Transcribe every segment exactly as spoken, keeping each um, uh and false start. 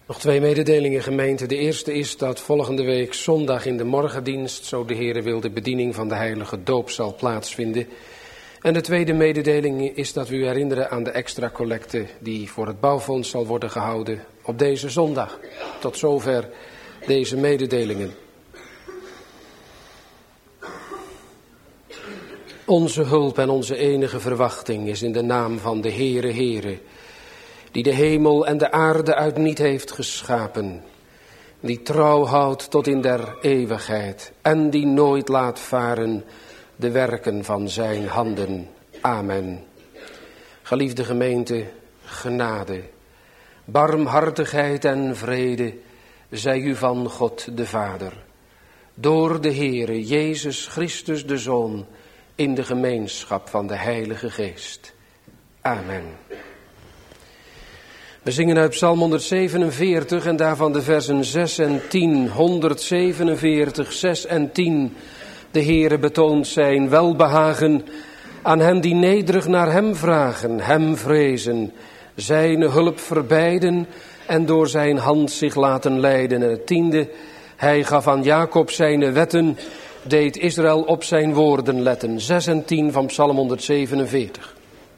Nog twee mededelingen, gemeente. De eerste is dat volgende week zondag in de morgendienst, zo de Heere wil, de bediening van de heilige doop zal plaatsvinden. En de tweede mededeling is dat we u herinneren aan de extra collecte die voor het bouwfonds zal worden gehouden op deze zondag. Tot zover deze mededelingen. Onze hulp en onze enige verwachting is in de naam van de Heere Heere, die de hemel en de aarde uit niet heeft geschapen, die trouw houdt tot in der eeuwigheid en die nooit laat varen de werken van zijn handen. Amen. Geliefde gemeente, genade, barmhartigheid en vrede zij u van God de Vader, door de Heere Jezus Christus de Zoon, in de gemeenschap van de Heilige Geest. Amen. We zingen uit Psalm honderdzevenenveertig en daarvan de versen zes en tien. honderdzevenenveertig, zes en tien. De Heere betoont zijn welbehagen aan hen die nederig naar hem vragen, hem vrezen, zijn hulp verbijden en door zijn hand zich laten leiden. En het tiende, hij gaf aan Jacob zijn wetten, deed Israël op zijn woorden letten. zes en tien van Psalm honderdzevenenveertig.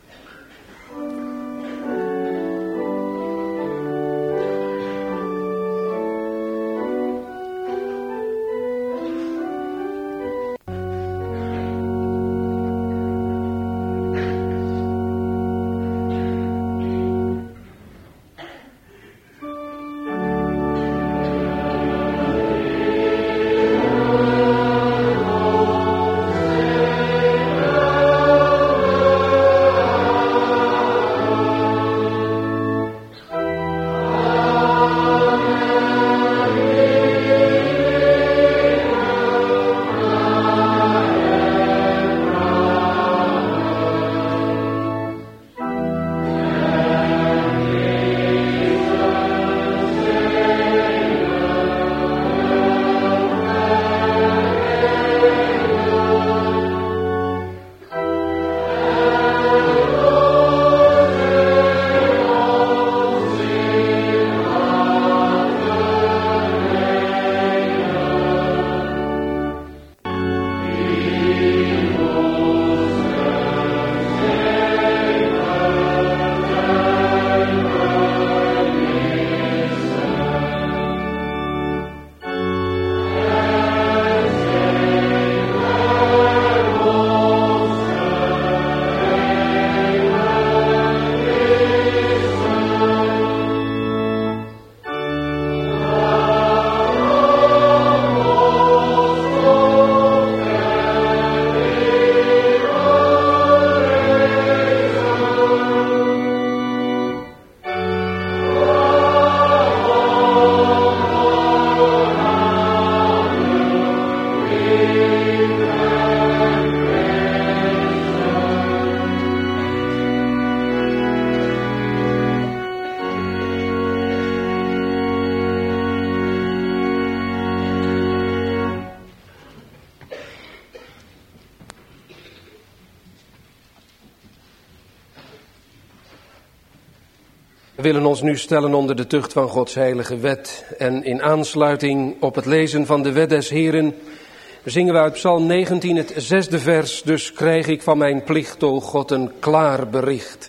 We willen ons nu stellen onder de tucht van Gods heilige wet. En in aansluiting op het lezen van de wet des Heren zingen we uit Psalm negentien het zesde vers. Dus krijg ik van mijn plicht, o God, een klaar bericht.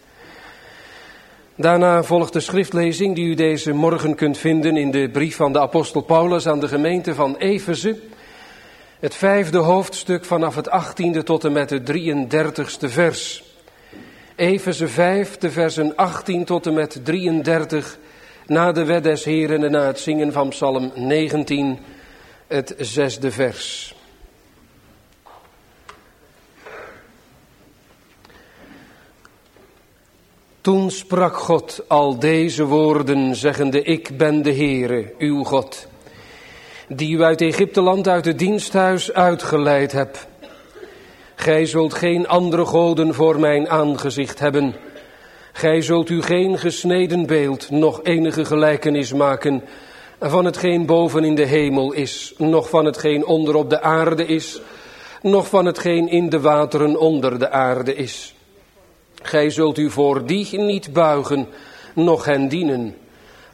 Daarna volgt de schriftlezing die u deze morgen kunt vinden in de brief van de apostel Paulus aan de gemeente van Efeze. Het vijfde hoofdstuk vanaf het achttiende tot en met het drieëndertigste vers. Efeze vijf, de versen achttien tot en met drieëndertig, na de wet des Heren en na het zingen van Psalm negentien, het zesde vers. Toen sprak God al deze woorden, zeggende: Ik ben de Heere, uw God, die u uit Egypteland, uit het diensthuis uitgeleid hebt. Gij zult geen andere goden voor mijn aangezicht hebben. Gij zult u geen gesneden beeld, noch enige gelijkenis maken van hetgeen boven in de hemel is, noch van hetgeen onder op de aarde is, noch van hetgeen in de wateren onder de aarde is. Gij zult u voor die niet buigen, noch hen dienen.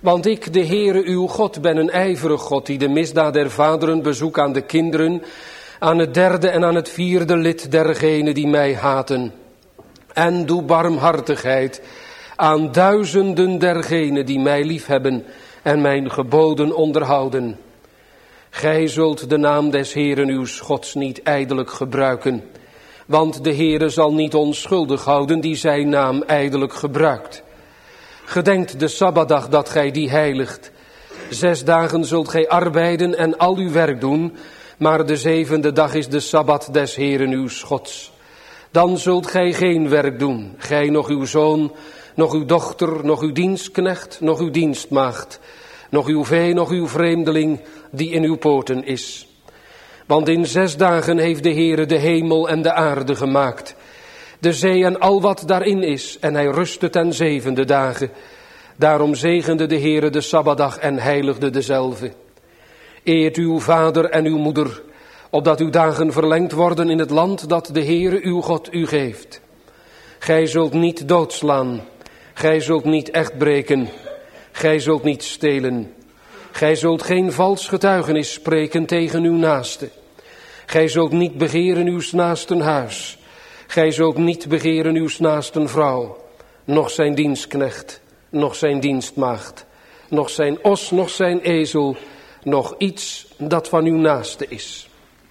Want ik, de Heere uw God, ben een ijverig God, die de misdaad der vaderen bezoekt aan de kinderen, aan het derde en aan het vierde lid dergenen die mij haten. En doe barmhartigheid aan duizenden dergenen die mij liefhebben en mijn geboden onderhouden. Gij zult de naam des Heeren uw Gods niet ijdelijk gebruiken, want de Heere zal niet onschuldig houden die zijn naam ijdelijk gebruikt. Gedenkt de Sabbatdag dat gij die heiligt. Zes dagen zult gij arbeiden en al uw werk doen, maar de zevende dag is de Sabbat des Heeren uw Gods. Dan zult gij geen werk doen, gij nog uw zoon, nog uw dochter, nog uw dienstknecht, nog uw dienstmaagd, nog uw vee, nog uw vreemdeling die in uw poorten is. Want in zes dagen heeft de Heere de hemel en de aarde gemaakt, de zee en al wat daarin is, en hij rustte ten zevende dagen. Daarom zegende de Heere de Sabbatdag en heiligde dezelve. Eert uw vader en uw moeder, opdat uw dagen verlengd worden in het land dat de Heere uw God u geeft. Gij zult niet doodslaan, gij zult niet echt breken, gij zult niet stelen. Gij zult geen vals getuigenis spreken tegen uw naaste. Gij zult niet begeren uw naasten huis. Gij zult niet begeren uw naasten vrouw, noch zijn dienstknecht, noch zijn dienstmaagd, noch zijn os, noch zijn ezel, noch iets dat van uw naaste is.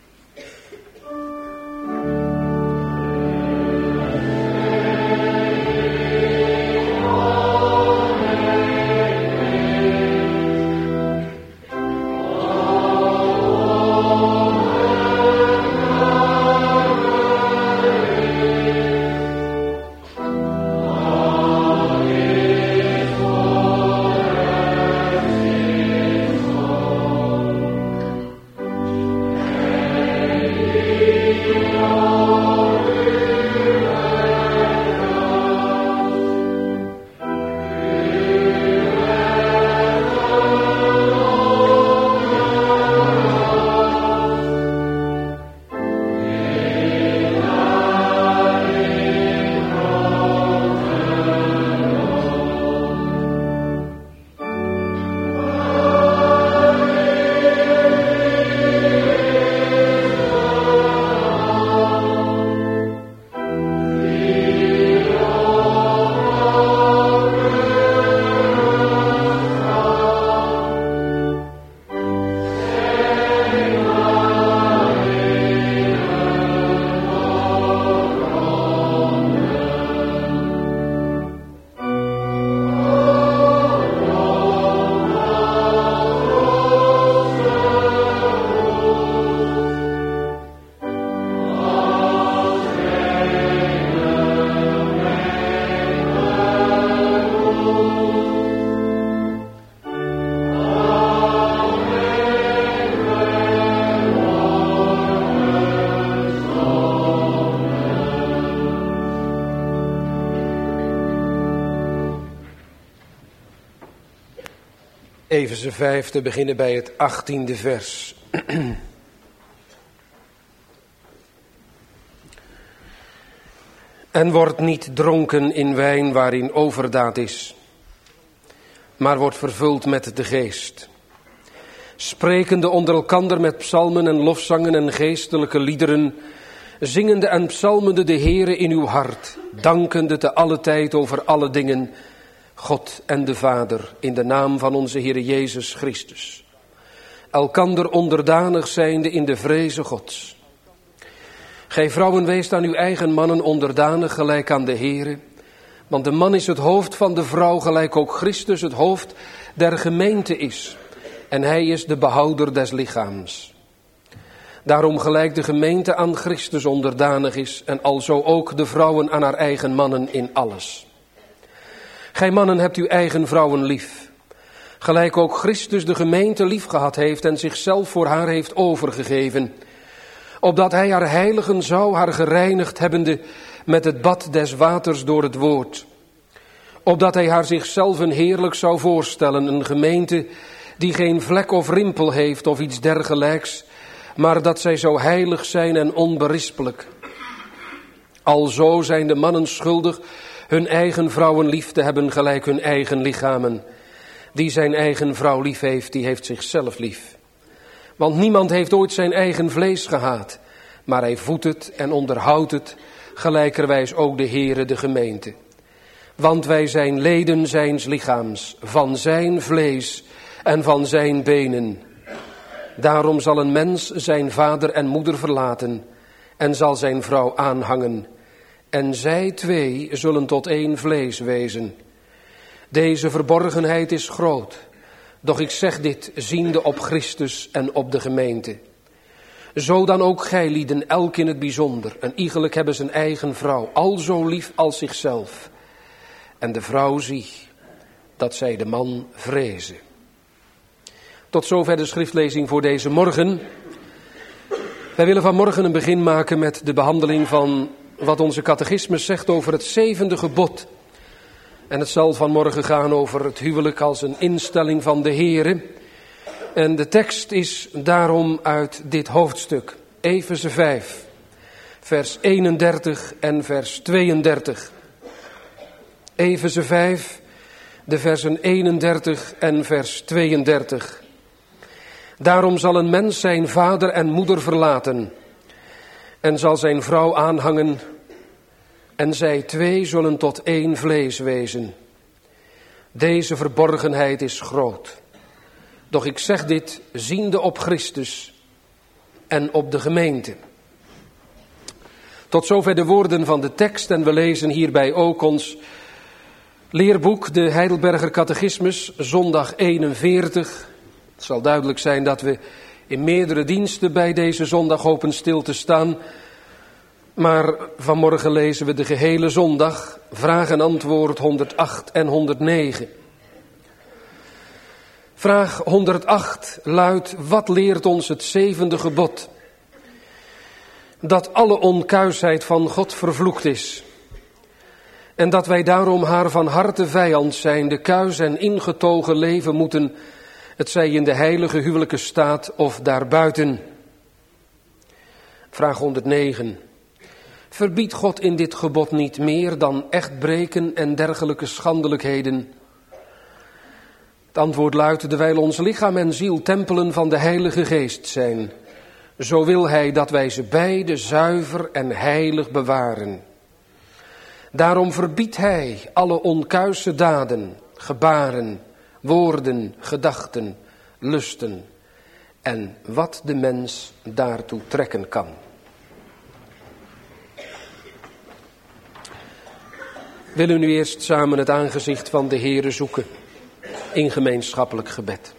Efeze vijf, te beginnen bij het achttiende vers. En wordt niet dronken in wijn waarin overdaad is, maar wordt vervuld met de geest. Sprekende onder elkander met psalmen en lofzangen en geestelijke liederen, zingende en psalmende de Heere in uw hart, dankende te alle tijd over alle dingen, God en de Vader, in de naam van onze Heere Jezus Christus. Elkander onderdanig zijnde in de vreze Gods. Gij vrouwen, weest aan uw eigen mannen onderdanig gelijk aan de Heere, want de man is het hoofd van de vrouw, gelijk ook Christus het hoofd der gemeente is. En hij is de behouder des lichaams. Daarom gelijk de gemeente aan Christus onderdanig is, en alzo ook de vrouwen aan haar eigen mannen in alles. Gij mannen hebt uw eigen vrouwen lief, gelijk ook Christus de gemeente lief gehad heeft en zichzelf voor haar heeft overgegeven, opdat hij haar heiligen zou, haar gereinigd hebbende met het bad des waters door het woord. Opdat hij haar zichzelf een heerlijk zou voorstellen, een gemeente die geen vlek of rimpel heeft of iets dergelijks, maar dat zij zo heilig zijn en onberispelijk. Alzo zijn de mannen schuldig hun eigen vrouwen lief te hebben gelijk hun eigen lichamen. Die zijn eigen vrouw lief heeft, die heeft zichzelf lief. Want niemand heeft ooit zijn eigen vlees gehaat, maar hij voedt het en onderhoudt het, gelijkerwijs ook de Heere de gemeente. Want wij zijn leden zijns lichaams, van zijn vlees en van zijn benen. Daarom zal een mens zijn vader en moeder verlaten en zal zijn vrouw aanhangen. En zij twee zullen tot één vlees wezen. Deze verborgenheid is groot, doch ik zeg dit ziende op Christus en op de gemeente. Zo dan ook gij lieden, elk in het bijzonder. Een iegelijk hebben zijn eigen vrouw, al zo lief als zichzelf. En de vrouw zie dat zij de man vrezen. Tot zover de schriftlezing voor deze morgen. Wij willen vanmorgen een begin maken met de behandeling van wat onze catechismus zegt over het zevende gebod. En het zal vanmorgen gaan over het huwelijk als een instelling van de Heere. En de tekst is daarom uit dit hoofdstuk, Efeze vijf, vers eenendertig en vers tweeëndertig. Efeze vijf, de versen eenendertig en vers tweeëndertig. Daarom zal een mens zijn vader en moeder verlaten en zal zijn vrouw aanhangen en zij twee zullen tot één vlees wezen. Deze verborgenheid is groot. Doch ik zeg dit ziende op Christus en op de gemeente. Tot zover de woorden van de tekst en we lezen hierbij ook ons leerboek, de Heidelberger Catechismus, zondag eenenveertig. Het zal duidelijk zijn dat we in meerdere diensten bij deze zondag hopen stil te staan. Maar vanmorgen lezen we de gehele zondag, vraag en antwoord honderdacht en honderdnegen. Vraag honderdacht luidt, wat leert ons het zevende gebod? Dat alle onkuisheid van God vervloekt is. En dat wij daarom haar van harte vijand zijn, de kuis en ingetogen leven moeten, het zij in de heilige huwelijke staat of daarbuiten. Vraag honderdnegen. Verbiedt God in dit gebod niet meer dan echtbreken en dergelijke schandelijkheden? Het antwoord luidt, terwijl ons lichaam en ziel tempelen van de Heilige Geest zijn, zo wil hij dat wij ze beide zuiver en heilig bewaren. Daarom verbiedt hij alle onkuise daden, gebaren, woorden, gedachten, lusten en wat de mens daartoe trekken kan. Willen we nu eerst samen het aangezicht van de Heere zoeken in gemeenschappelijk gebed.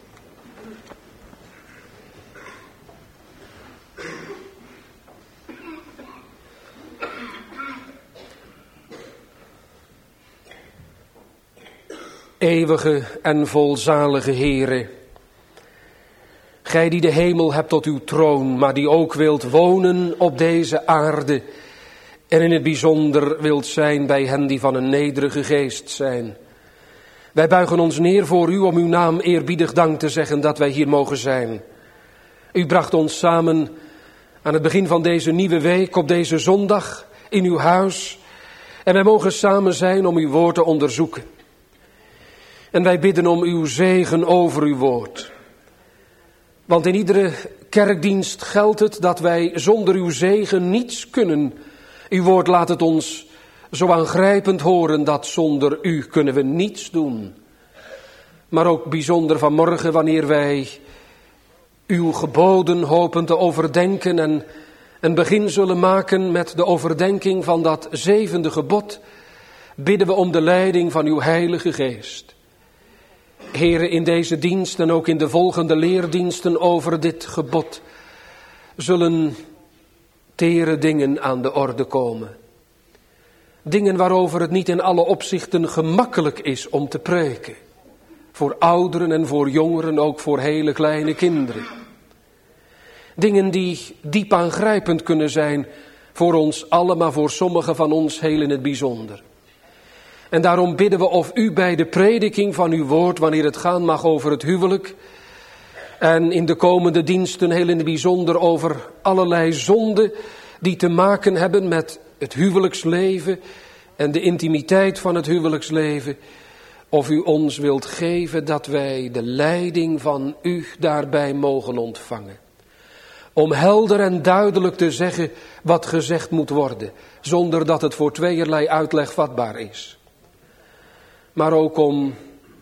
Eeuwige en volzalige Heere, gij die de hemel hebt tot uw troon, maar die ook wilt wonen op deze aarde en in het bijzonder wilt zijn bij hen die van een nederige geest zijn. Wij buigen ons neer voor u om uw naam eerbiedig dank te zeggen dat wij hier mogen zijn. U bracht ons samen aan het begin van deze nieuwe week op deze zondag in uw huis en wij mogen samen zijn om uw woord te onderzoeken. En wij bidden om uw zegen over uw woord. Want in iedere kerkdienst geldt het dat wij zonder uw zegen niets kunnen. Uw woord laat het ons zo aangrijpend horen dat zonder u kunnen we niets doen. Maar ook bijzonder vanmorgen wanneer wij uw geboden hopen te overdenken en een begin zullen maken met de overdenking van dat zevende gebod, bidden we om de leiding van uw Heilige Geest. Here, in deze dienst en ook in de volgende leerdiensten over dit gebod zullen tere dingen aan de orde komen. Dingen waarover het niet in alle opzichten gemakkelijk is om te preken. Voor ouderen en voor jongeren, ook voor hele kleine kinderen. Dingen die diep aangrijpend kunnen zijn voor ons allen, maar voor sommigen van ons heel in het bijzonder. En daarom bidden we of u bij de prediking van uw woord, wanneer het gaan mag over het huwelijk, en in de komende diensten heel in het bijzonder over allerlei zonden die te maken hebben met het huwelijksleven en de intimiteit van het huwelijksleven, of u ons wilt geven dat wij de leiding van u daarbij mogen ontvangen. Om helder en duidelijk te zeggen wat gezegd moet worden, zonder dat het voor tweeërlei uitleg vatbaar is. Maar ook om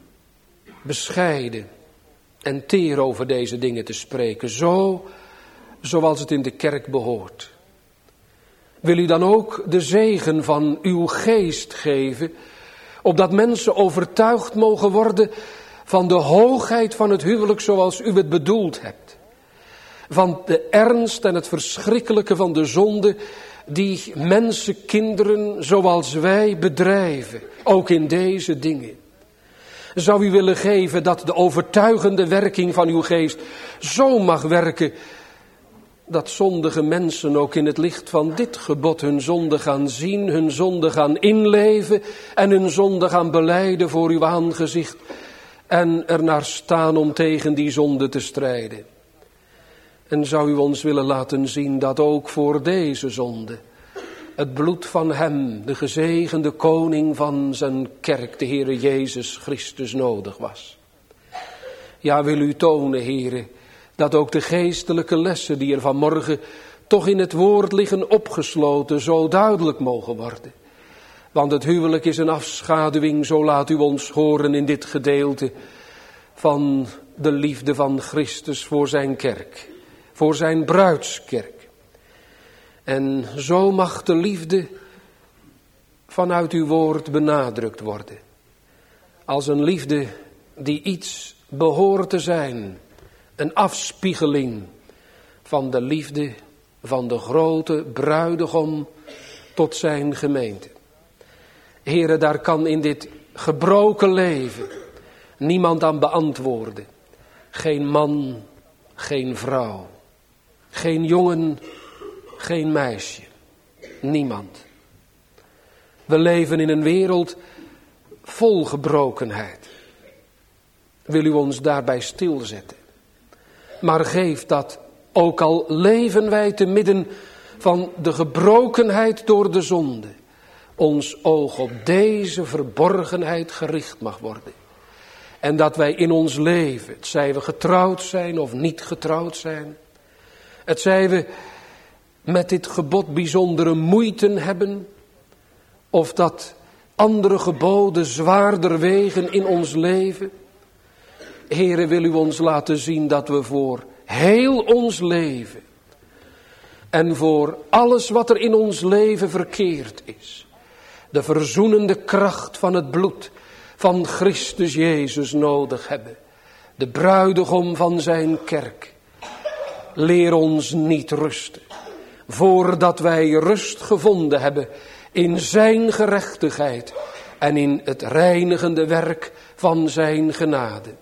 bescheiden en teer over deze dingen te spreken, zo zoals het in de kerk behoort. Wil u dan ook de zegen van uw geest geven, opdat mensen overtuigd mogen worden van de hoogheid van het huwelijk zoals u het bedoeld hebt. Van de ernst en het verschrikkelijke van de zonde die mensen, kinderen zoals wij bedrijven, ook in deze dingen. Zou u willen geven dat de overtuigende werking van uw geest zo mag werken, dat zondige mensen ook in het licht van dit gebod hun zonde gaan zien, hun zonde gaan inleven en hun zonde gaan belijden voor uw aangezicht en ernaar staan om tegen die zonde te strijden. En zou u ons willen laten zien dat ook voor deze zonde het bloed van hem, de gezegende koning van zijn kerk, de Heere Jezus Christus, nodig was. Ja, wil u tonen, Heere, dat ook de geestelijke lessen die er vanmorgen toch in het woord liggen opgesloten zo duidelijk mogen worden. Want het huwelijk is een afschaduwing, zo laat u ons horen in dit gedeelte, van de liefde van Christus voor zijn kerk, voor zijn bruidskerk. En zo mag de liefde vanuit uw woord benadrukt worden. Als een liefde die iets behoort te zijn, een afspiegeling van de liefde van de grote bruidegom tot zijn gemeente. Heere, daar kan in dit gebroken leven niemand aan beantwoorden. Geen man, geen vrouw, geen jongen, geen meisje. Niemand. We leven in een wereld vol gebrokenheid. Wil u ons daarbij stilzetten? Maar geef dat, ook al leven wij te midden van de gebrokenheid door de zonde, ons oog op deze verborgenheid gericht mag worden. En dat wij in ons leven, het zij we getrouwd zijn of niet getrouwd zijn, het zij we met dit gebod bijzondere moeite hebben, of dat andere geboden zwaarder wegen in ons leven. Heere, wil u ons laten zien dat we voor heel ons leven en voor alles wat er in ons leven verkeerd is, de verzoenende kracht van het bloed van Christus Jezus nodig hebben. De bruidegom van zijn kerk. Leer ons niet rusten, voordat wij rust gevonden hebben in zijn gerechtigheid en in het reinigende werk van zijn genade.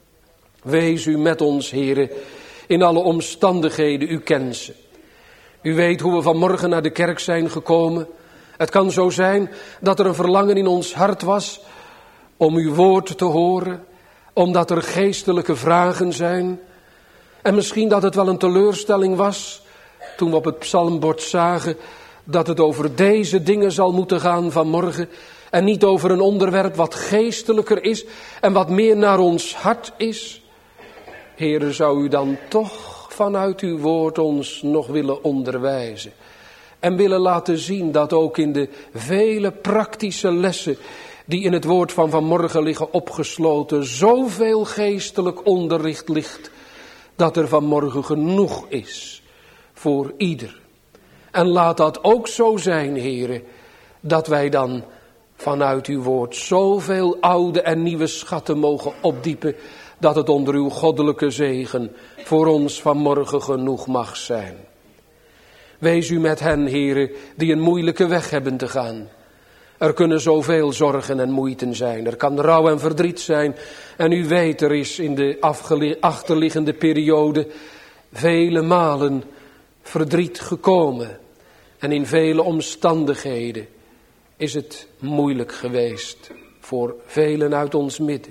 Wees u met ons, Heere, in alle omstandigheden. U kent ze. U weet hoe we vanmorgen naar de kerk zijn gekomen. Het kan zo zijn dat er een verlangen in ons hart was om uw woord te horen, omdat er geestelijke vragen zijn. En misschien dat het wel een teleurstelling was toen we op het psalmbord zagen dat het over deze dingen zal moeten gaan vanmorgen en niet over een onderwerp wat geestelijker is en wat meer naar ons hart is. Heere, zou u dan toch vanuit uw woord ons nog willen onderwijzen en willen laten zien dat ook in de vele praktische lessen die in het woord van vanmorgen liggen opgesloten, zoveel geestelijk onderricht ligt, dat er vanmorgen genoeg is voor ieder. En laat dat ook zo zijn, Heere, dat wij dan vanuit uw woord zoveel oude en nieuwe schatten mogen opdiepen, dat het onder uw goddelijke zegen voor ons vanmorgen genoeg mag zijn. Wees u met hen, Heere, die een moeilijke weg hebben te gaan. Er kunnen zoveel zorgen en moeiten zijn. Er kan rouw en verdriet zijn. En u weet, er is in de achterliggende periode vele malen verdriet gekomen. En in vele omstandigheden is het moeilijk geweest voor velen uit ons midden.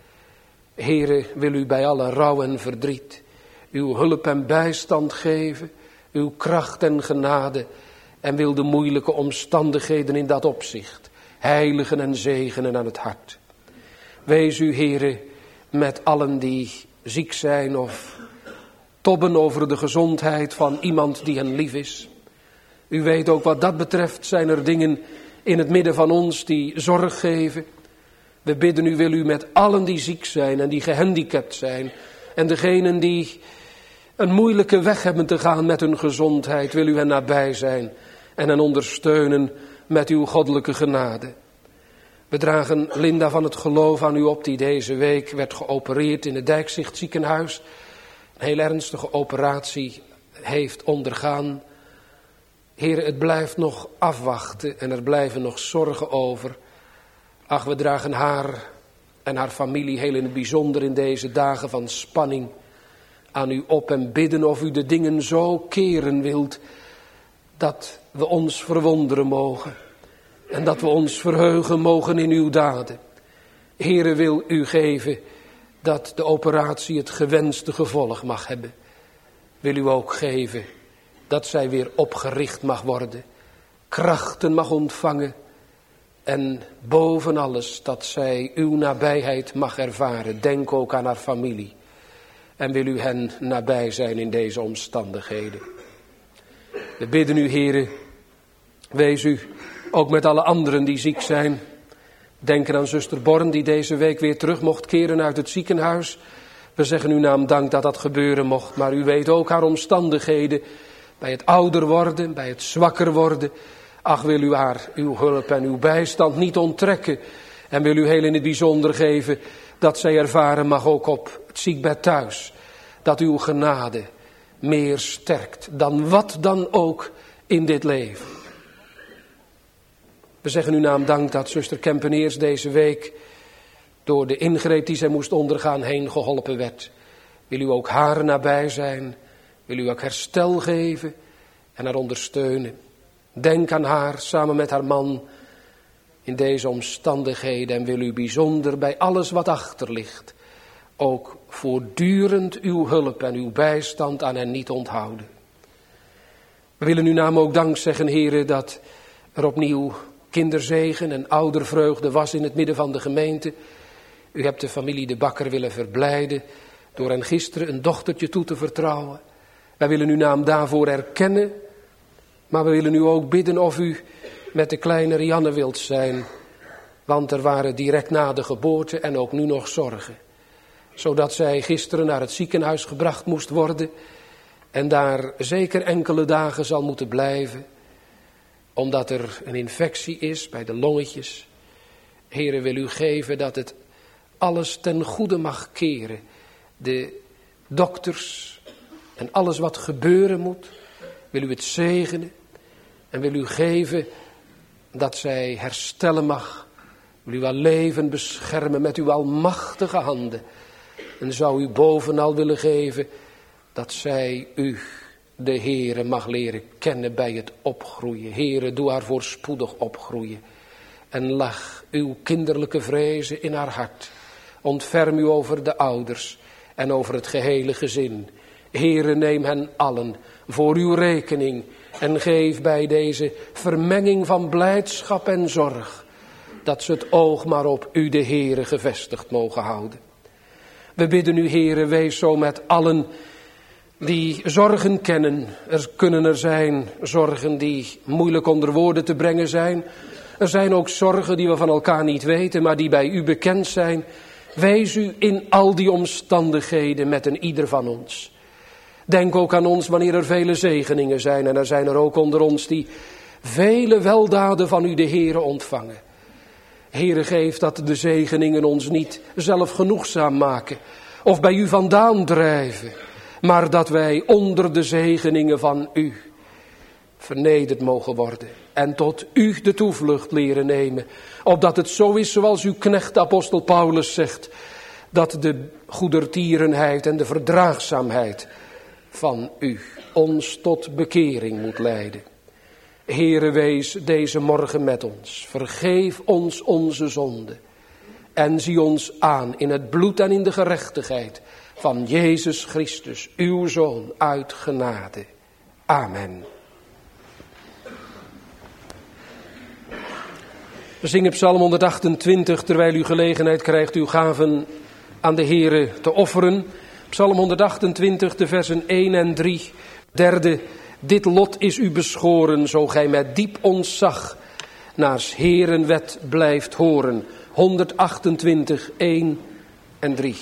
Heere, wil u bij alle rouw en verdriet uw hulp en bijstand geven, uw kracht en genade, en wil de moeilijke omstandigheden in dat opzicht heiligen en zegenen aan het hart. Wees u, Heere, met allen die ziek zijn of tobben over de gezondheid van iemand die hen lief is. U weet ook wat dat betreft zijn er dingen in het midden van ons die zorg geven. We bidden u, wil u met allen die ziek zijn en die gehandicapt zijn en degenen die een moeilijke weg hebben te gaan met hun gezondheid, wil u hen nabij zijn en hen ondersteunen met uw goddelijke genade. We dragen Linda van het geloof aan u op, die deze week werd geopereerd in het Dijkzicht ziekenhuis. Een heel ernstige operatie heeft ondergaan. Heer, het blijft nog afwachten en er blijven nog zorgen over. Ach, we dragen haar en haar familie heel in het bijzonder in deze dagen van spanning aan u op en bidden of u de dingen zo keren wilt dat we ons verwonderen mogen en dat we ons verheugen mogen in uw daden. Heere, wil u geven dat de operatie het gewenste gevolg mag hebben. Wil u ook geven dat zij weer opgericht mag worden, krachten mag ontvangen en boven alles dat zij uw nabijheid mag ervaren. Denk ook aan haar familie en wil u hen nabij zijn in deze omstandigheden. We bidden u, Heere, wees u ook met alle anderen die ziek zijn. Denken aan zuster Born die deze week weer terug mocht keren uit het ziekenhuis. We zeggen uw naam dank dat dat gebeuren mocht, maar u weet ook haar omstandigheden bij het ouder worden, bij het zwakker worden. Ach, wil u haar uw hulp en uw bijstand niet onttrekken en wil u heel in het bijzonder geven dat zij ervaren mag ook op het ziekbed thuis, dat uw genade meer sterkt dan wat dan ook in dit leven. We zeggen uw naam dank dat zuster Kempeneers deze week door de ingreep die zij moest ondergaan heen geholpen werd. Wil u ook haar nabij zijn, wil u ook herstel geven en haar ondersteunen. Denk aan haar samen met haar man in deze omstandigheden en wil u bijzonder bij alles wat achter ligt ook voortdurend uw hulp en uw bijstand aan hen niet onthouden. We willen uw naam ook dank zeggen, Heere, dat er opnieuw kinderzegen en oudervreugde was in het midden van de gemeente. U hebt de familie De Bakker willen verblijden door hen gisteren een dochtertje toe te vertrouwen. Wij willen uw naam daarvoor erkennen, maar we willen u ook bidden of u met de kleine Rianne wilt zijn. Want er waren direct na de geboorte en ook nu nog zorgen. Zodat zij gisteren naar het ziekenhuis gebracht moest worden en daar zeker enkele dagen zal moeten blijven. Omdat er een infectie is bij de longetjes. Heere, wil u geven dat het alles ten goede mag keren. De dokters en alles wat gebeuren moet, wil u het zegenen. En wil u geven dat zij herstellen mag. Wil u haar leven beschermen met uw almachtige handen. En zou u bovenal willen geven dat zij u, de Heere, mag leren kennen bij het opgroeien. Heere, doe haar voorspoedig opgroeien. En lag uw kinderlijke vrezen in haar hart. Ontferm u over de ouders en over het gehele gezin. Heere, neem hen allen voor uw rekening en geef bij deze vermenging van blijdschap en zorg dat ze het oog maar op u, de Heere, gevestigd mogen houden. We bidden u, Heere, wees zo met allen die zorgen kennen. Er kunnen er zijn zorgen die moeilijk onder woorden te brengen zijn. Er zijn ook zorgen die we van elkaar niet weten, maar die bij u bekend zijn. Wees u in al die omstandigheden met een ieder van ons. Denk ook aan ons wanneer er vele zegeningen zijn. En er zijn er ook onder ons die vele weldaden van u, de Heere, ontvangen. Heere, geef dat de zegeningen ons niet zelfgenoegzaam maken of bij u vandaan drijven, maar dat wij onder de zegeningen van u vernederd mogen worden en tot u de toevlucht leren nemen, opdat het zo is zoals uw knecht apostel Paulus zegt, dat de goedertierenheid en de verdraagzaamheid van u ons tot bekering moet leiden. Heere, wees deze morgen met ons. Vergeef ons onze zonde. En zie ons aan in het bloed en in de gerechtigheid van Jezus Christus, uw Zoon, uit genade. Amen. We zingen Psalm honderdachtentwintig, terwijl u gelegenheid krijgt uw gaven aan de Heere te offeren. Psalm honderdachtentwintig, de versen één en drie. Derde, dit lot is u beschoren, zo gij met diep ontzag naar 's Heeren wet blijft horen. honderdachtentwintig, één en drie.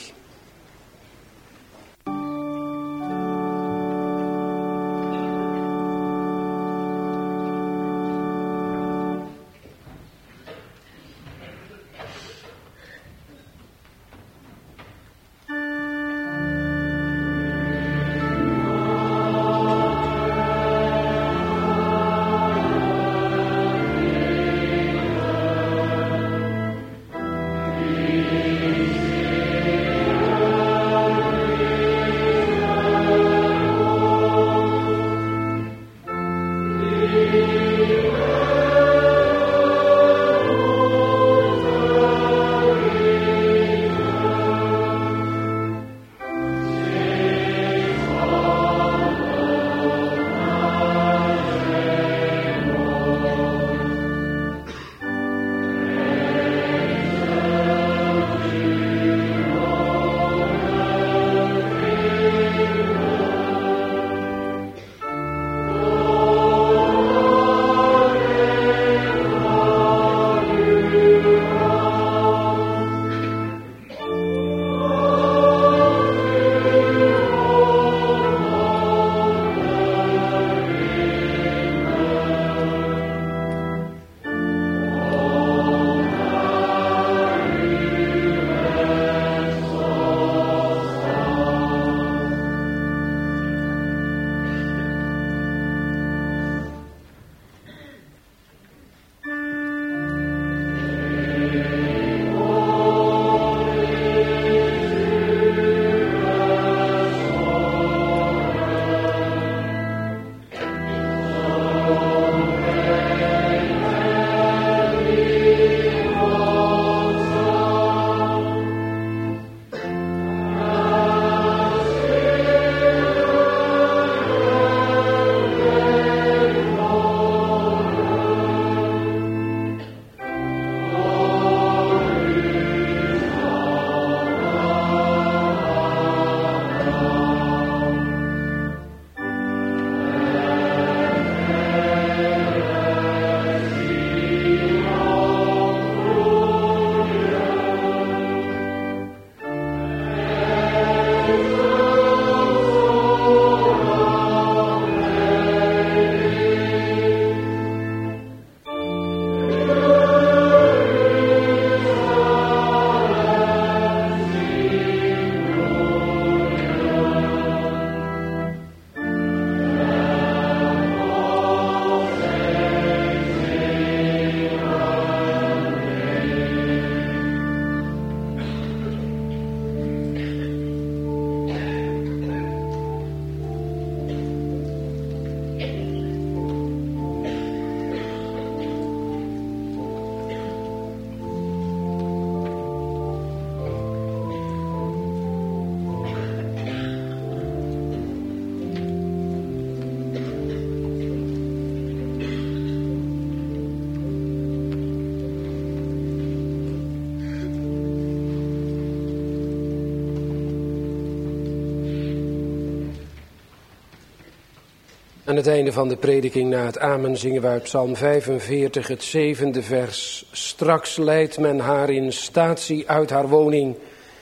Aan het einde van de prediking na het amen zingen we uit Psalm vijfenveertig, het zevende vers. Straks leidt men haar in statie uit haar woning,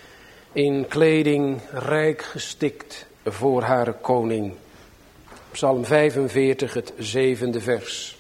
in kleding rijk gestikt voor haar koning. Psalm vijfenveertig, het zevende vers.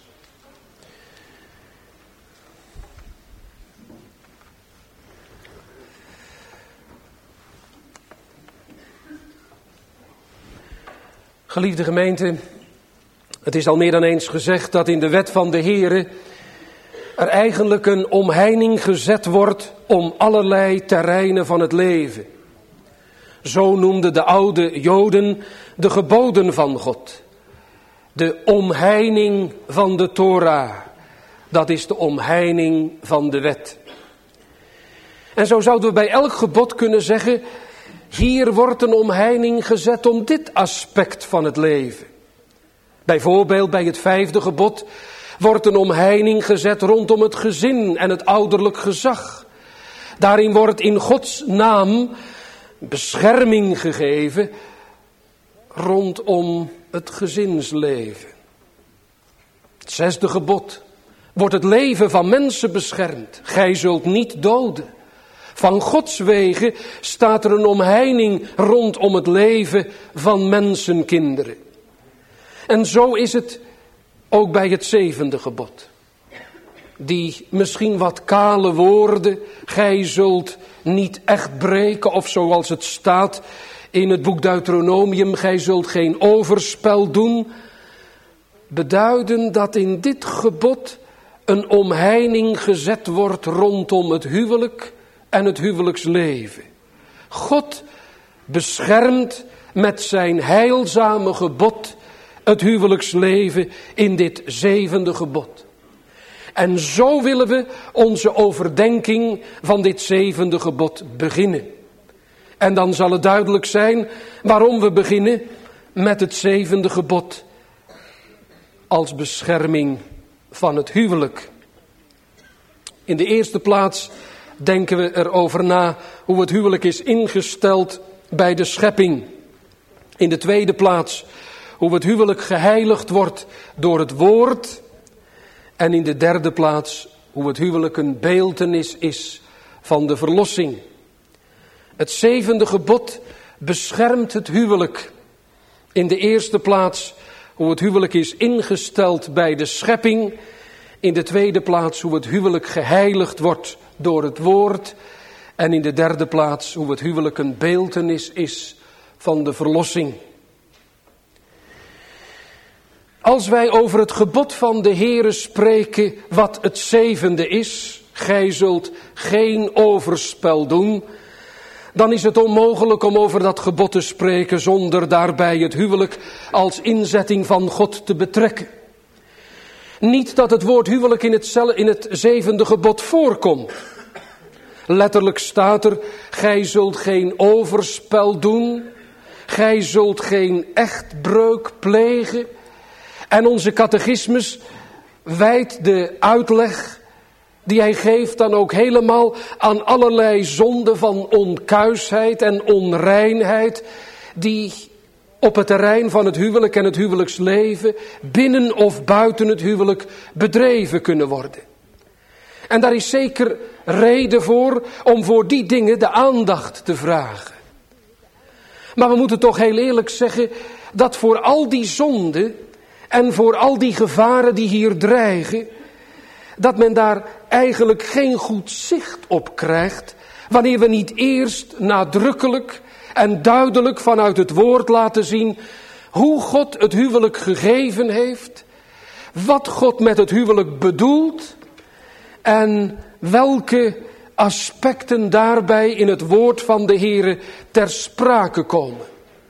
Geliefde gemeente, het is al meer dan eens gezegd dat in de wet van de Heere er eigenlijk een omheining gezet wordt om allerlei terreinen van het leven. Zo noemden de oude Joden de geboden van God. De omheining van de Torah, dat is de omheining van de wet. En zo zouden we bij elk gebod kunnen zeggen, hier wordt een omheining gezet om dit aspect van het leven. Bijvoorbeeld bij het vijfde gebod, wordt een omheining gezet rondom het gezin en het ouderlijk gezag. Daarin wordt in Gods naam bescherming gegeven rondom het gezinsleven. Het zesde gebod wordt het leven van mensen beschermd. Gij zult niet doden. Van Gods wegen staat er een omheining rondom het leven van mensenkinderen. En zo is het ook bij het zevende gebod. Die misschien wat kale woorden, gij zult niet echt breken, of zoals het staat in het boek Deuteronomium, gij zult geen overspel doen, beduiden dat in dit gebod een omheining gezet wordt rondom het huwelijk en het huwelijksleven. God beschermt met zijn heilzame gebod het huwelijksleven in dit zevende gebod. En zo willen we onze overdenking van dit zevende gebod beginnen. En dan zal het duidelijk zijn waarom we beginnen met het zevende gebod als bescherming van het huwelijk. In de eerste plaats denken we erover na hoe het huwelijk is ingesteld bij de schepping. In de tweede plaats hoe het huwelijk geheiligd wordt door het woord. En in de derde plaats hoe het huwelijk een beeltenis is van de verlossing. Het zevende gebod beschermt het huwelijk. In de eerste plaats hoe het huwelijk is ingesteld bij de schepping. In de tweede plaats hoe het huwelijk geheiligd wordt door het woord. En in de derde plaats hoe het huwelijk een beeltenis is van de verlossing. Als wij over het gebod van de Heere spreken, wat het zevende is, gij zult geen overspel doen, dan is het onmogelijk om over dat gebod te spreken zonder daarbij het huwelijk als inzetting van God te betrekken. Niet dat het woord huwelijk in het, in het zevende gebod voorkomt. Letterlijk staat er, gij zult geen overspel doen, gij zult geen echtbreuk plegen. En onze catechismus wijdt de uitleg die hij geeft dan ook helemaal aan allerlei zonden van onkuisheid en onreinheid die op het terrein van het huwelijk en het huwelijksleven binnen of buiten het huwelijk bedreven kunnen worden. En daar is zeker reden voor om voor die dingen de aandacht te vragen. Maar we moeten toch heel eerlijk zeggen dat voor al die zonden en voor al die gevaren die hier dreigen, dat men daar eigenlijk geen goed zicht op krijgt, wanneer we niet eerst nadrukkelijk en duidelijk vanuit het woord laten zien hoe God het huwelijk gegeven heeft, wat God met het huwelijk bedoelt en welke aspecten daarbij in het woord van de Heere ter sprake komen.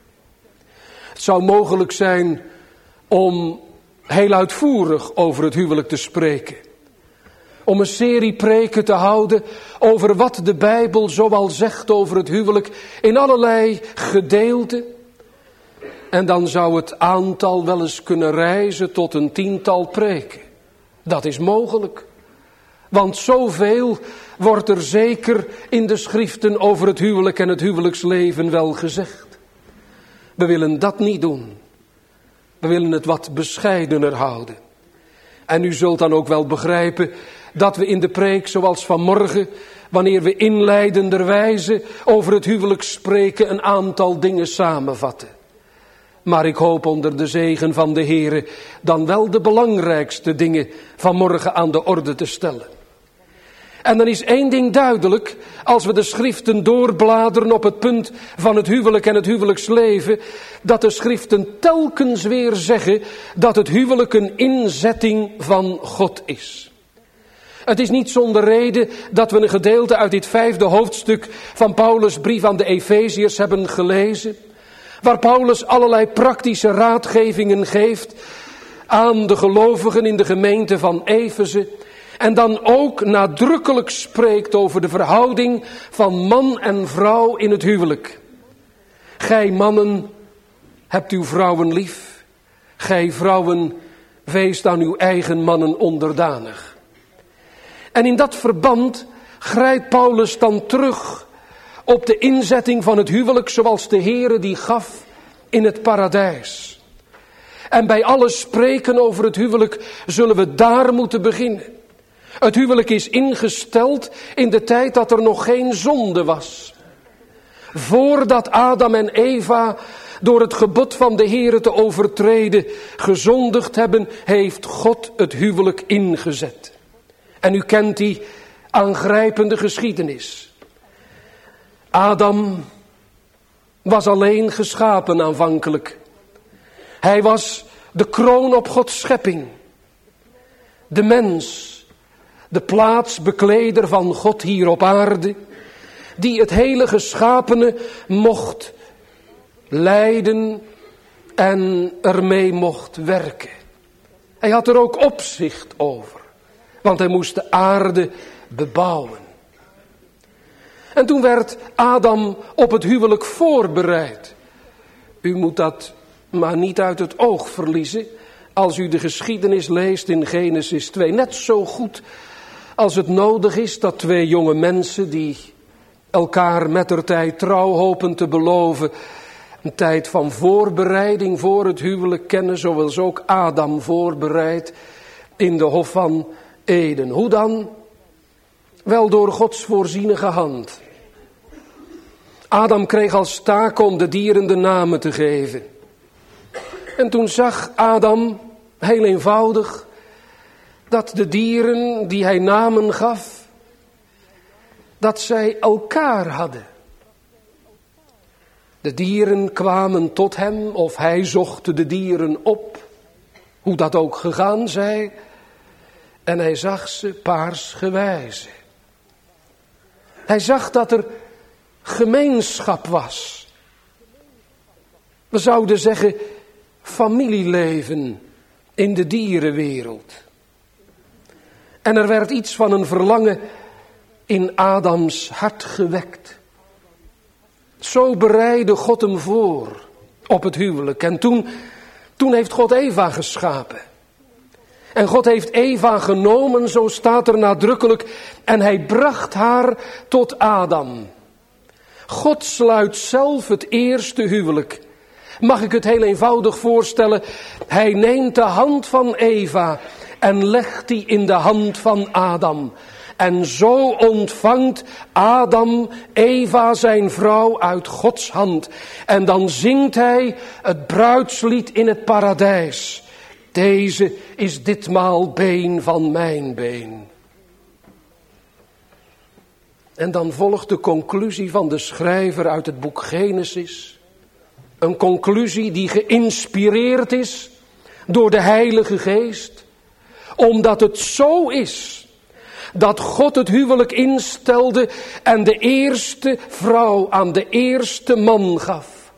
Het zou mogelijk zijn om heel uitvoerig over het huwelijk te spreken. Om een serie preken te houden over wat de Bijbel zoal zegt over het huwelijk in allerlei gedeelten. En dan zou het aantal wel eens kunnen rijzen tot een tiental preken. Dat is mogelijk. Want zoveel wordt er zeker in de schriften over het huwelijk en het huwelijksleven wel gezegd. We willen dat niet doen. We willen het wat bescheidener houden. En u zult dan ook wel begrijpen dat we in de preek zoals vanmorgen, wanneer we inleidenderwijze over het huwelijk spreken, een aantal dingen samenvatten. Maar ik hoop onder de zegen van de Heere dan wel de belangrijkste dingen vanmorgen aan de orde te stellen. En dan is één ding duidelijk, als we de schriften doorbladeren op het punt van het huwelijk en het huwelijksleven, dat de schriften telkens weer zeggen dat het huwelijk een inzetting van God is. Het is niet zonder reden dat we een gedeelte uit dit vijfde hoofdstuk van Paulus' brief aan de Efeziërs hebben gelezen, waar Paulus allerlei praktische raadgevingen geeft aan de gelovigen in de gemeente van Efeze. En dan ook nadrukkelijk spreekt over de verhouding van man en vrouw in het huwelijk. Gij mannen, hebt uw vrouwen lief. Gij vrouwen, wees aan uw eigen mannen onderdanig. En in dat verband grijpt Paulus dan terug op de inzetting van het huwelijk zoals de Heere die gaf in het paradijs. En bij alles spreken over het huwelijk zullen we daar moeten beginnen. Het huwelijk is ingesteld in de tijd dat er nog geen zonde was. Voordat Adam en Eva door het gebod van de Heere te overtreden gezondigd hebben, heeft God het huwelijk ingezet. En u kent die aangrijpende geschiedenis. Adam was alleen geschapen aanvankelijk. Hij was de kroon op Gods schepping. De mens, de plaatsbekleder van God hier op aarde, die het hele geschapene mocht leiden en ermee mocht werken. Hij had er ook opzicht over, want hij moest de aarde bebouwen. En toen werd Adam op het huwelijk voorbereid. U moet dat maar niet uit het oog verliezen als u de geschiedenis leest in Genesis twee. Net zo goed als het nodig is dat twee jonge mensen die elkaar mettertijd trouw hopen te beloven, een tijd van voorbereiding voor het huwelijk kennen, zoals ook Adam voorbereidt in de Hof van Eden. Hoe dan? Wel door Gods voorzienige hand. Adam kreeg als taak om de dieren de namen te geven. En toen zag Adam, heel eenvoudig, dat de dieren die hij namen gaf, dat zij elkaar hadden. De dieren kwamen tot hem of hij zocht de dieren op, hoe dat ook gegaan zij, en hij zag ze paarsgewijze. Hij zag dat er gemeenschap was. We zouden zeggen familieleven in de dierenwereld. En er werd iets van een verlangen in Adams hart gewekt. Zo bereidde God hem voor op het huwelijk. En toen, toen heeft God Eva geschapen. En God heeft Eva genomen, zo staat er nadrukkelijk, en hij bracht haar tot Adam. God sluit zelf het eerste huwelijk. Mag ik het heel eenvoudig voorstellen? Hij neemt de hand van Eva en legt die in de hand van Adam. En zo ontvangt Adam Eva zijn vrouw uit Gods hand. En dan zingt hij het bruidslied in het paradijs. Deze is ditmaal been van mijn been. En dan volgt de conclusie van de schrijver uit het boek Genesis. Een conclusie die geïnspireerd is door de Heilige Geest. Omdat het zo is dat God het huwelijk instelde en de eerste vrouw aan de eerste man gaf.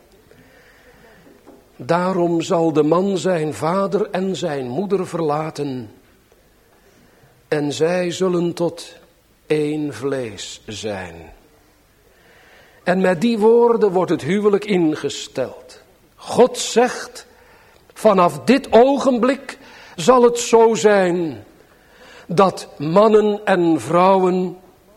Daarom zal de man zijn vader en zijn moeder verlaten. En zij zullen tot één vlees zijn. En met die woorden wordt het huwelijk ingesteld. God zegt, vanaf dit ogenblik zal het zo zijn dat mannen en vrouwen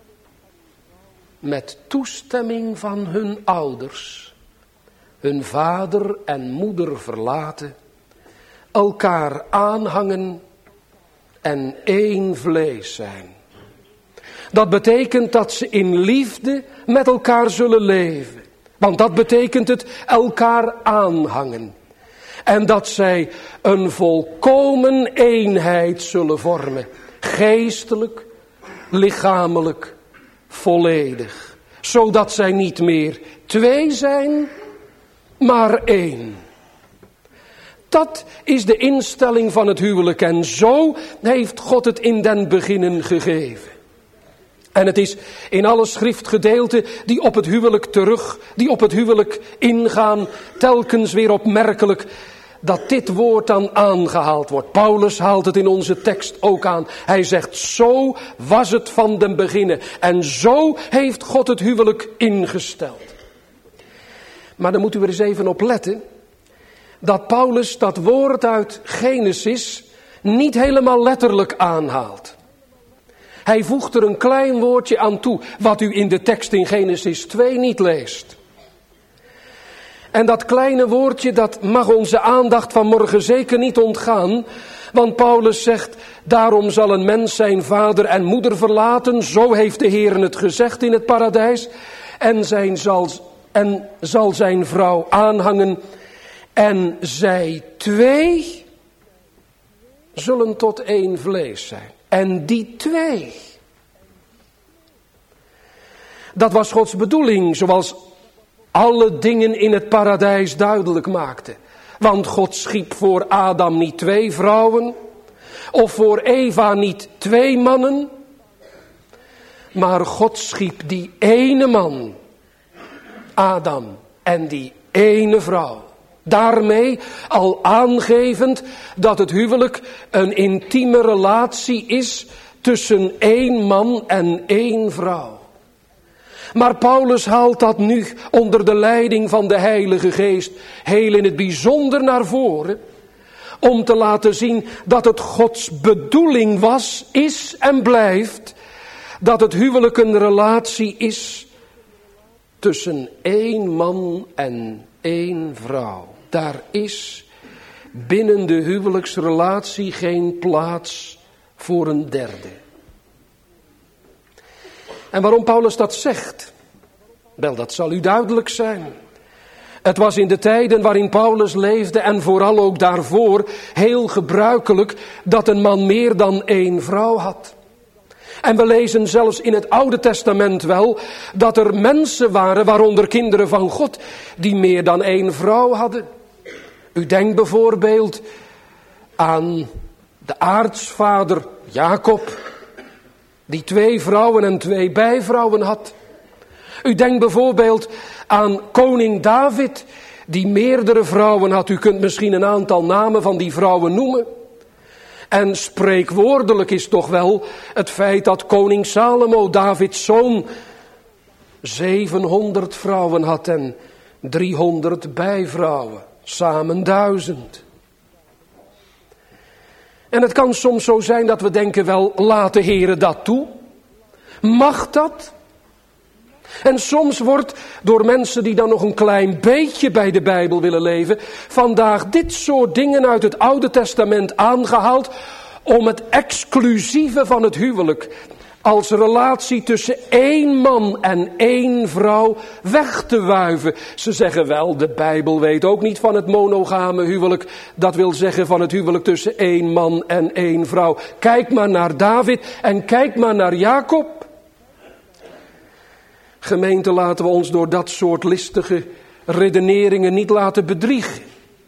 met toestemming van hun ouders, hun vader en moeder verlaten, elkaar aanhangen en één vlees zijn. Dat betekent dat ze in liefde met elkaar zullen leven. Want dat betekent het elkaar aanhangen. En dat zij een volkomen eenheid zullen vormen. Geestelijk, lichamelijk, volledig. Zodat zij niet meer twee zijn, maar één. Dat is de instelling van het huwelijk. En zo heeft God het in den beginnen gegeven. En het is in alle schriftgedeelten die op het huwelijk terug, die op het huwelijk ingaan, telkens weer opmerkelijk dat dit woord dan aangehaald wordt. Paulus haalt het in onze tekst ook aan. Hij zegt, zo was het van den beginnen. En zo heeft God het huwelijk ingesteld. Maar dan moet u er eens even op letten dat Paulus dat woord uit Genesis niet helemaal letterlijk aanhaalt. Hij voegt er een klein woordje aan toe, wat u in de tekst in Genesis twee niet leest. En dat kleine woordje, dat mag onze aandacht vanmorgen zeker niet ontgaan. Want Paulus zegt, daarom zal een mens zijn vader en moeder verlaten. Zo heeft de Heer het gezegd in het paradijs. En, zijn zal, en zal zijn vrouw aanhangen. En zij twee zullen tot één vlees zijn. En die twee. Dat was Gods bedoeling, zoals alle dingen in het paradijs duidelijk maakte. Want God schiep voor Adam niet twee vrouwen, of voor Eva niet twee mannen, maar God schiep die ene man, Adam, en die ene vrouw. Daarmee al aangevend dat het huwelijk een intieme relatie is tussen één man en één vrouw. Maar Paulus haalt dat nu onder de leiding van de Heilige Geest heel in het bijzonder naar voren, om te laten zien dat het Gods bedoeling was, is en blijft, dat het huwelijk een relatie is tussen één man en één vrouw. Daar is binnen de huwelijksrelatie geen plaats voor een derde. En waarom Paulus dat zegt? Wel, dat zal u duidelijk zijn. Het was in de tijden waarin Paulus leefde en vooral ook daarvoor heel gebruikelijk dat een man meer dan één vrouw had. En we lezen zelfs in het Oude Testament wel dat er mensen waren, waaronder kinderen van God, die meer dan één vrouw hadden. U denkt bijvoorbeeld aan de aartsvader Jacob, die twee vrouwen en twee bijvrouwen had. U denkt bijvoorbeeld aan koning David, die meerdere vrouwen had. U kunt misschien een aantal namen van die vrouwen noemen. En spreekwoordelijk is toch wel het feit dat koning Salomo, Davids zoon, zevenhonderd vrouwen had en driehonderd bijvrouwen. Samen duizend. En het kan soms zo zijn dat we denken, wel, laat de Heere dat toe? Mag dat? En soms wordt door mensen die dan nog een klein beetje bij de Bijbel willen leven, vandaag dit soort dingen uit het Oude Testament aangehaald om het exclusieve van het huwelijk als relatie tussen één man en één vrouw weg te wuiven. Ze zeggen wel, de Bijbel weet ook niet van het monogame huwelijk. Dat wil zeggen van het huwelijk tussen één man en één vrouw. Kijk maar naar David en kijk maar naar Jacob. Gemeente, laten we ons door dat soort listige redeneringen niet laten bedriegen.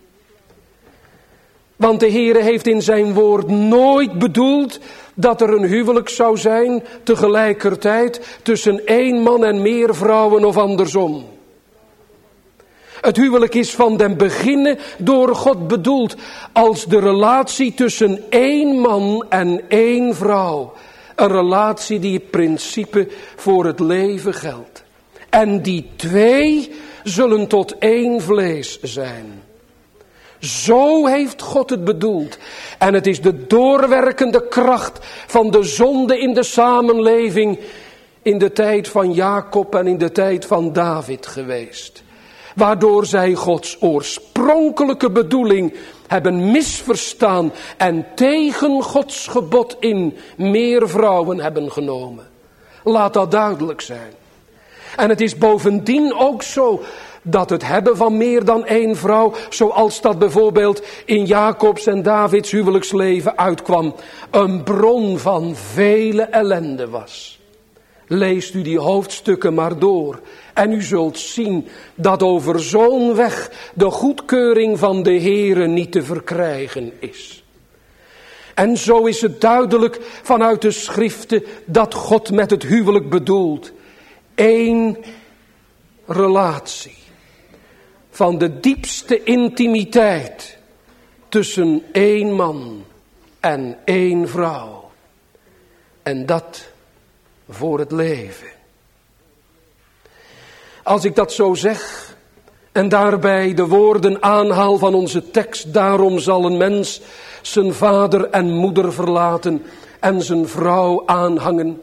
Want de Heere heeft in zijn woord nooit bedoeld dat er een huwelijk zou zijn tegelijkertijd tussen één man en meer vrouwen of andersom. Het huwelijk is van den beginne door God bedoeld als de relatie tussen één man en één vrouw. Een relatie die in principe voor het leven geldt. En die twee zullen tot één vlees zijn. Zo heeft God het bedoeld. En het is de doorwerkende kracht van de zonde in de samenleving in de tijd van Jacob en in de tijd van David geweest. Waardoor zij Gods oorspronkelijke bedoeling hebben misverstaan en tegen Gods gebod in meer vrouwen hebben genomen. Laat dat duidelijk zijn. En het is bovendien ook zo dat het hebben van meer dan één vrouw, zoals dat bijvoorbeeld in Jacobs en Davids huwelijksleven uitkwam, een bron van vele ellende was. Leest u die hoofdstukken maar door en u zult zien dat over zo'n weg de goedkeuring van de Heere niet te verkrijgen is. En zo is het duidelijk vanuit de schriften dat God met het huwelijk bedoelt één relatie van de diepste intimiteit tussen één man en één vrouw. En dat voor het leven. Als ik dat zo zeg En daarbij de woorden aanhaal van onze tekst: daarom zal een mens zijn vader en moeder verlaten en zijn vrouw aanhangen.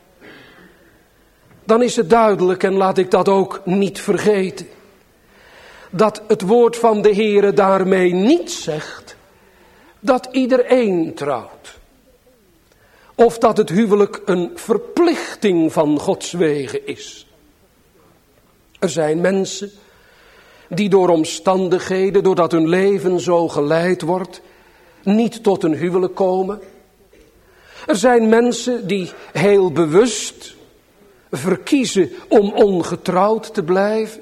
Dan is het duidelijk, en laat ik dat ook niet vergeten, dat het woord van de Heere daarmee niet zegt dat iedereen trouwt. Of dat het huwelijk een verplichting van Gods wegen is. Er zijn mensen die door omstandigheden, doordat hun leven zo geleid wordt, niet tot een huwelijk komen. Er zijn mensen die heel bewust verkiezen om ongetrouwd te blijven.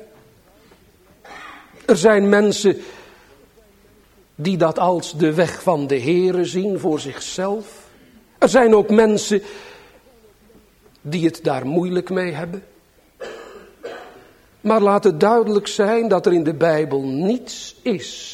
Er zijn mensen die dat als de weg van de Heere zien voor zichzelf. Er zijn ook mensen die het daar moeilijk mee hebben. Maar laat het duidelijk zijn dat er in de Bijbel niets is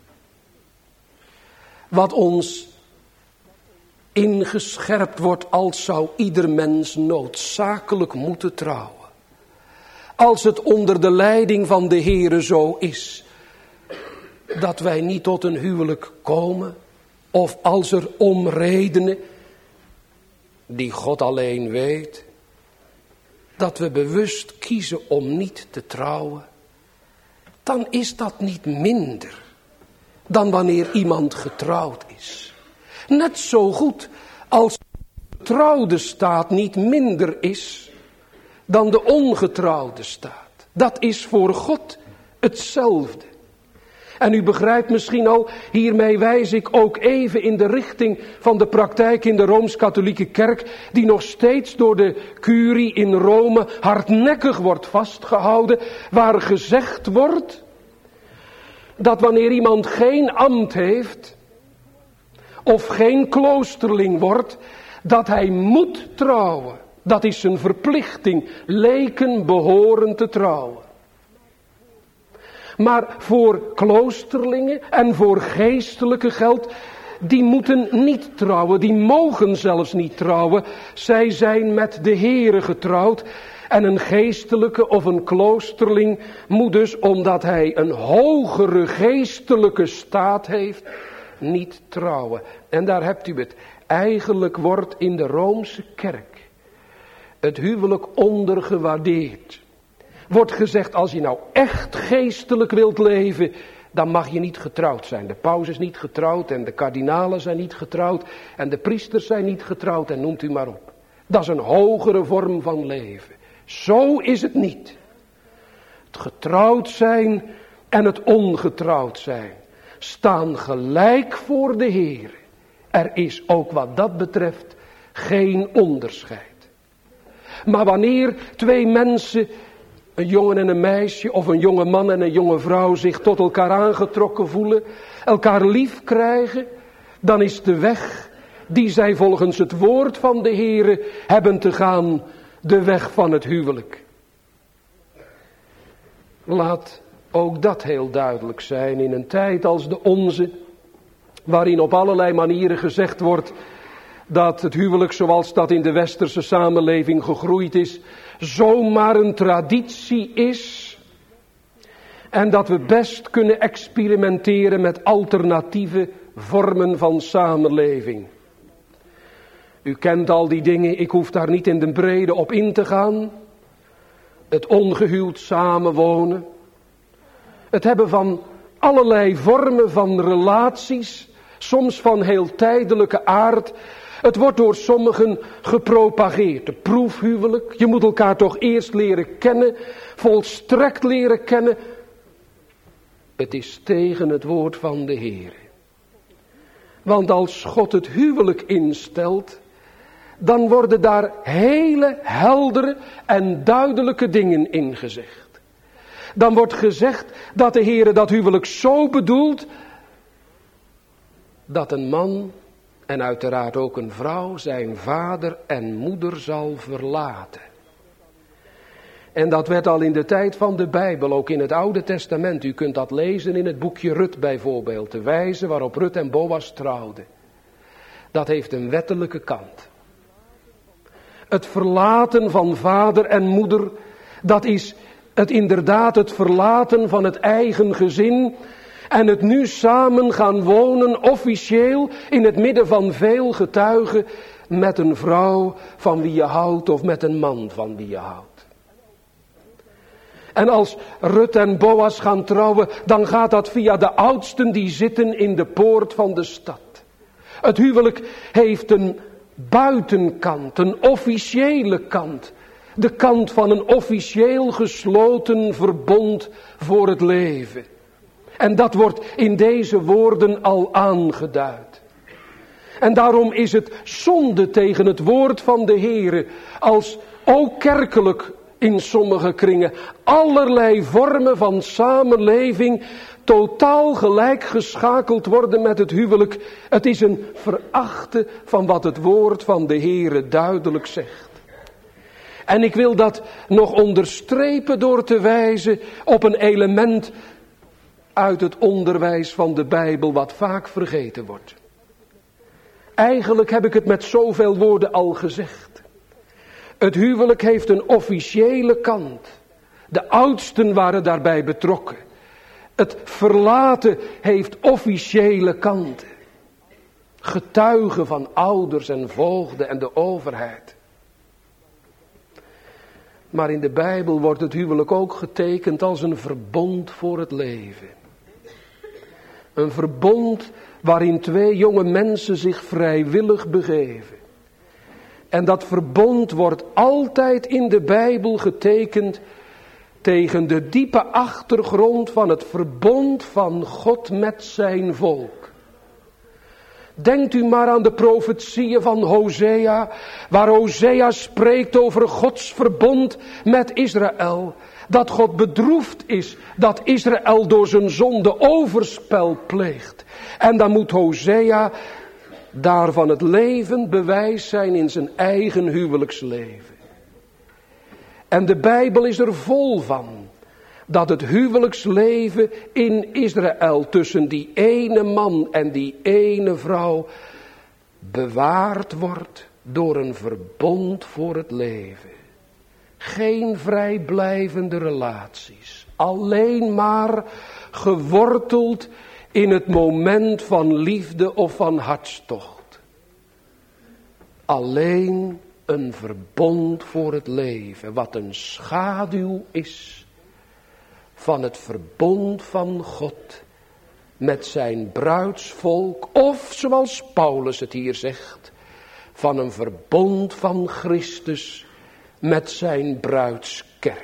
wat ons ingescherpt wordt als zou ieder mens noodzakelijk moeten trouwen. Als het onder de leiding van de Heere zo is dat wij niet tot een huwelijk komen, of als er om redenen die God alleen weet, dat we bewust kiezen om niet te trouwen, dan is dat niet minder dan wanneer iemand getrouwd is. Net zo goed als de getrouwde staat niet minder is dan de ongetrouwde staat. Dat is voor God hetzelfde. En u begrijpt misschien al, hiermee wijs ik ook even in de richting van de praktijk in de Rooms-Katholieke Kerk, die nog steeds door de curie in Rome hardnekkig wordt vastgehouden, waar gezegd wordt dat wanneer iemand geen ambt heeft of geen kloosterling wordt, dat hij moet trouwen. Dat is zijn verplichting. Leken behoren te trouwen. Maar voor kloosterlingen en voor geestelijke geldt, die moeten niet trouwen, die mogen zelfs niet trouwen. Zij zijn met de Heere getrouwd. En een geestelijke of een kloosterling moet dus, omdat hij een hogere geestelijke staat heeft, niet trouwen. En daar hebt u het. Eigenlijk wordt in de Roomse kerk het huwelijk ondergewaardeerd. Wordt gezegd, als je nou echt geestelijk wilt leven, dan mag je niet getrouwd zijn. De paus is niet getrouwd en de kardinalen zijn niet getrouwd en de priesters zijn niet getrouwd en noemt u maar op. Dat is een hogere vorm van leven. Zo is het niet. Het getrouwd zijn en het ongetrouwd zijn staan gelijk voor de Heer. Er is ook wat dat betreft geen onderscheid. Maar wanneer twee mensen, een jongen en een meisje, of een jonge man en een jonge vrouw, zich tot elkaar aangetrokken voelen, elkaar lief krijgen, dan is de weg die zij volgens het woord van de Heere hebben te gaan, de weg van het huwelijk. Laat ook dat heel duidelijk zijn in een tijd als de onze, waarin op allerlei manieren gezegd wordt dat het huwelijk zoals dat in de westerse samenleving gegroeid is, zomaar een traditie is. En dat we best kunnen experimenteren met alternatieve vormen van samenleving. U kent al die dingen, ik hoef daar niet in de brede op in te gaan. Het ongehuwd samenwonen. Het hebben van allerlei vormen van relaties, soms van heel tijdelijke aard. Het wordt door sommigen gepropageerd. De proefhuwelijk. Je moet elkaar toch eerst leren kennen. Volstrekt leren kennen. Het is tegen het woord van de Heer. Want als God het huwelijk instelt, dan worden daar hele heldere en duidelijke dingen in gezegd. Dan wordt gezegd dat de Heer dat huwelijk zo bedoelt, dat een man en uiteraard ook een vrouw zijn vader en moeder zal verlaten. En dat werd al in de tijd van de Bijbel, ook in het Oude Testament. U kunt dat lezen in het boekje Rut bijvoorbeeld. De wijze waarop Rut en Boas trouwden. Dat heeft een wettelijke kant. Het verlaten van vader en moeder, dat is Het inderdaad het verlaten van het eigen gezin en het nu samen gaan wonen officieel in het midden van veel getuigen met een vrouw van wie je houdt of met een man van wie je houdt. En als Rut en Boas gaan trouwen, dan gaat dat via de oudsten die zitten in de poort van de stad. Het huwelijk heeft een buitenkant, een officiële kant. De kant van een officieel gesloten verbond voor het leven. En dat wordt in deze woorden al aangeduid. En daarom is het zonde tegen het woord van de Heere, als ook kerkelijk in sommige kringen allerlei vormen van samenleving totaal gelijk geschakeld worden met het huwelijk. Het is een verachten van wat het woord van de Heere duidelijk zegt. En ik wil dat nog onderstrepen door te wijzen op een element uit het onderwijs van de Bijbel wat vaak vergeten wordt. Eigenlijk heb ik het met zoveel woorden al gezegd. Het huwelijk heeft een officiële kant. De oudsten waren daarbij betrokken. Het verlaten heeft officiële kanten. Getuigen van ouders en voogden en de overheid. Maar in de Bijbel wordt het huwelijk ook getekend als een verbond voor het leven. Een verbond waarin twee jonge mensen zich vrijwillig begeven. En dat verbond wordt altijd in de Bijbel getekend tegen de diepe achtergrond van het verbond van God met zijn volk. Denkt u maar aan de profetieën van Hosea, waar Hosea spreekt over Gods verbond met Israël. Dat God bedroefd is dat Israël door zijn zonde overspel pleegt. En dan moet Hosea daarvan het leven bewijs zijn in zijn eigen huwelijksleven. En de Bijbel is er vol van dat het huwelijksleven in Israël tussen die ene man en die ene vrouw bewaard wordt door een verbond voor het leven. Geen vrijblijvende relaties, alleen maar geworteld in het moment van liefde of van hartstocht. Alleen een verbond voor het leven, wat een schaduw is van het verbond van God met zijn bruidsvolk, of zoals Paulus het hier zegt, van een verbond van Christus met zijn bruidskerk.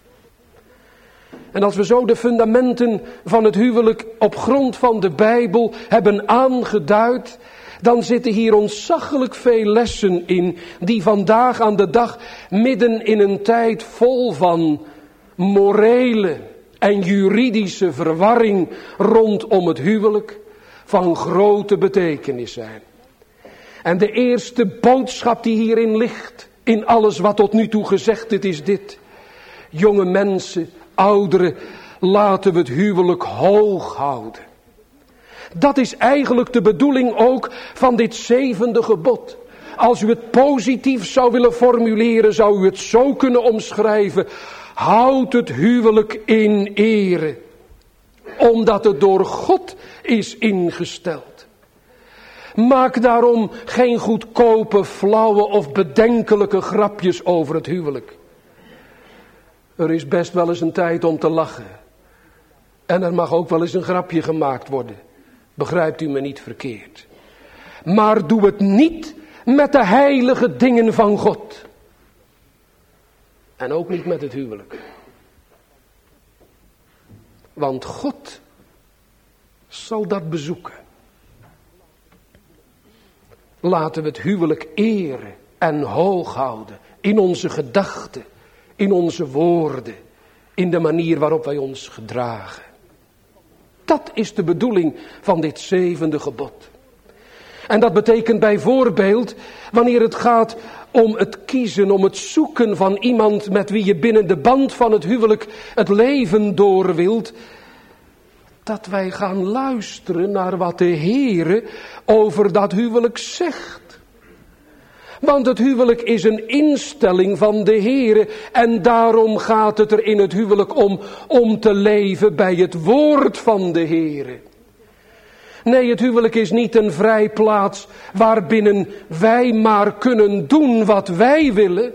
En als we zo de fundamenten van het huwelijk op grond van de Bijbel hebben aangeduid, dan zitten hier ontzaglijk veel lessen in die vandaag aan de dag midden in een tijd vol van morele en juridische verwarring rondom het huwelijk van grote betekenis zijn. En de eerste boodschap die hierin ligt, in alles wat tot nu toe gezegd is, is dit. Jonge mensen, ouderen, laten we het huwelijk hoog houden. Dat is eigenlijk de bedoeling ook van dit zevende gebod. Als u het positief zou willen formuleren, zou u het zo kunnen omschrijven. Houd het huwelijk in ere, omdat het door God is ingesteld. Maak daarom geen goedkope, flauwe of bedenkelijke grapjes over het huwelijk. Er is best wel eens een tijd om te lachen. En er mag ook wel eens een grapje gemaakt worden. Begrijpt u me niet verkeerd. Maar doe het niet met de heilige dingen van God. En ook niet met het huwelijk. Want God zal dat bezoeken. Laten we het huwelijk eren en hoog houden. In onze gedachten, in onze woorden, in de manier waarop wij ons gedragen. Dat is de bedoeling van dit zevende gebod. En dat betekent bijvoorbeeld, wanneer het gaat om het kiezen, om het zoeken van iemand met wie je binnen de band van het huwelijk het leven door wilt, dat wij gaan luisteren naar wat de Heere over dat huwelijk zegt. Want het huwelijk is een instelling van de Heere. En daarom gaat het er in het huwelijk om, om te leven bij het woord van de Heere. Nee, het huwelijk is niet een vrijplaats waarbinnen wij maar kunnen doen wat wij willen.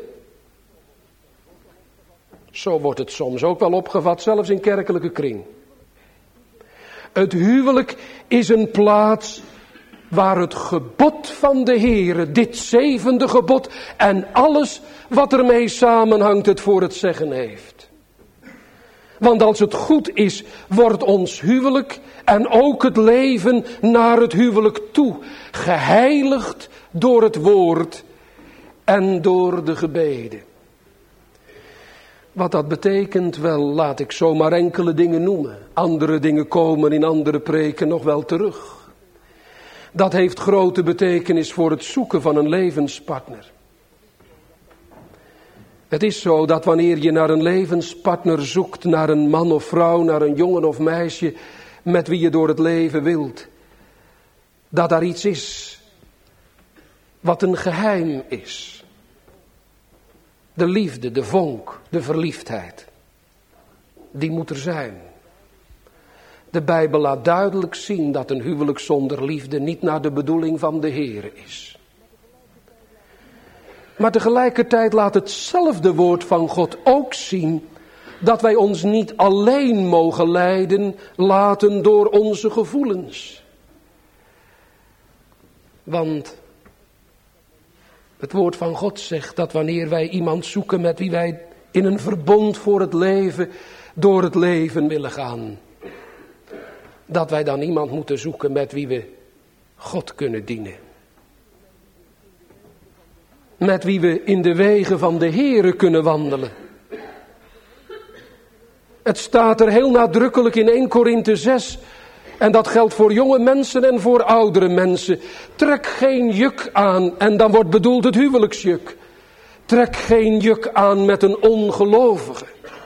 Zo wordt het soms ook wel opgevat, zelfs in kerkelijke kring. Het huwelijk is een plaats waar het gebod van de Heere, dit zevende gebod en alles wat ermee samenhangt, het voor het zeggen heeft. Want als het goed is, wordt ons huwelijk en ook het leven naar het huwelijk toe geheiligd door het woord en door de gebeden. Wat dat betekent, wel, laat ik zomaar enkele dingen noemen. Andere dingen komen in andere preken nog wel terug. Dat heeft grote betekenis voor het zoeken van een levenspartner. Het is zo dat wanneer je naar een levenspartner zoekt, naar een man of vrouw, naar een jongen of meisje, met wie je door het leven wilt, dat daar iets is wat een geheim is. De liefde, de vonk, de verliefdheid, die moet er zijn. De Bijbel laat duidelijk zien dat een huwelijk zonder liefde niet naar de bedoeling van de Heere is. Maar tegelijkertijd laat hetzelfde woord van God ook zien dat wij ons niet alleen mogen leiden laten door onze gevoelens. Want het woord van God zegt dat wanneer wij iemand zoeken met wie wij in een verbond voor het leven, door het leven willen gaan, dat wij dan iemand moeten zoeken met wie we God kunnen dienen. Met wie we in de wegen van de Heere kunnen wandelen. Het staat er heel nadrukkelijk in Eerste Korinthe zes. En dat geldt voor jonge mensen en voor oudere mensen. Trek geen juk aan. En dan wordt bedoeld het huwelijksjuk. Trek geen juk aan met een ongelovige.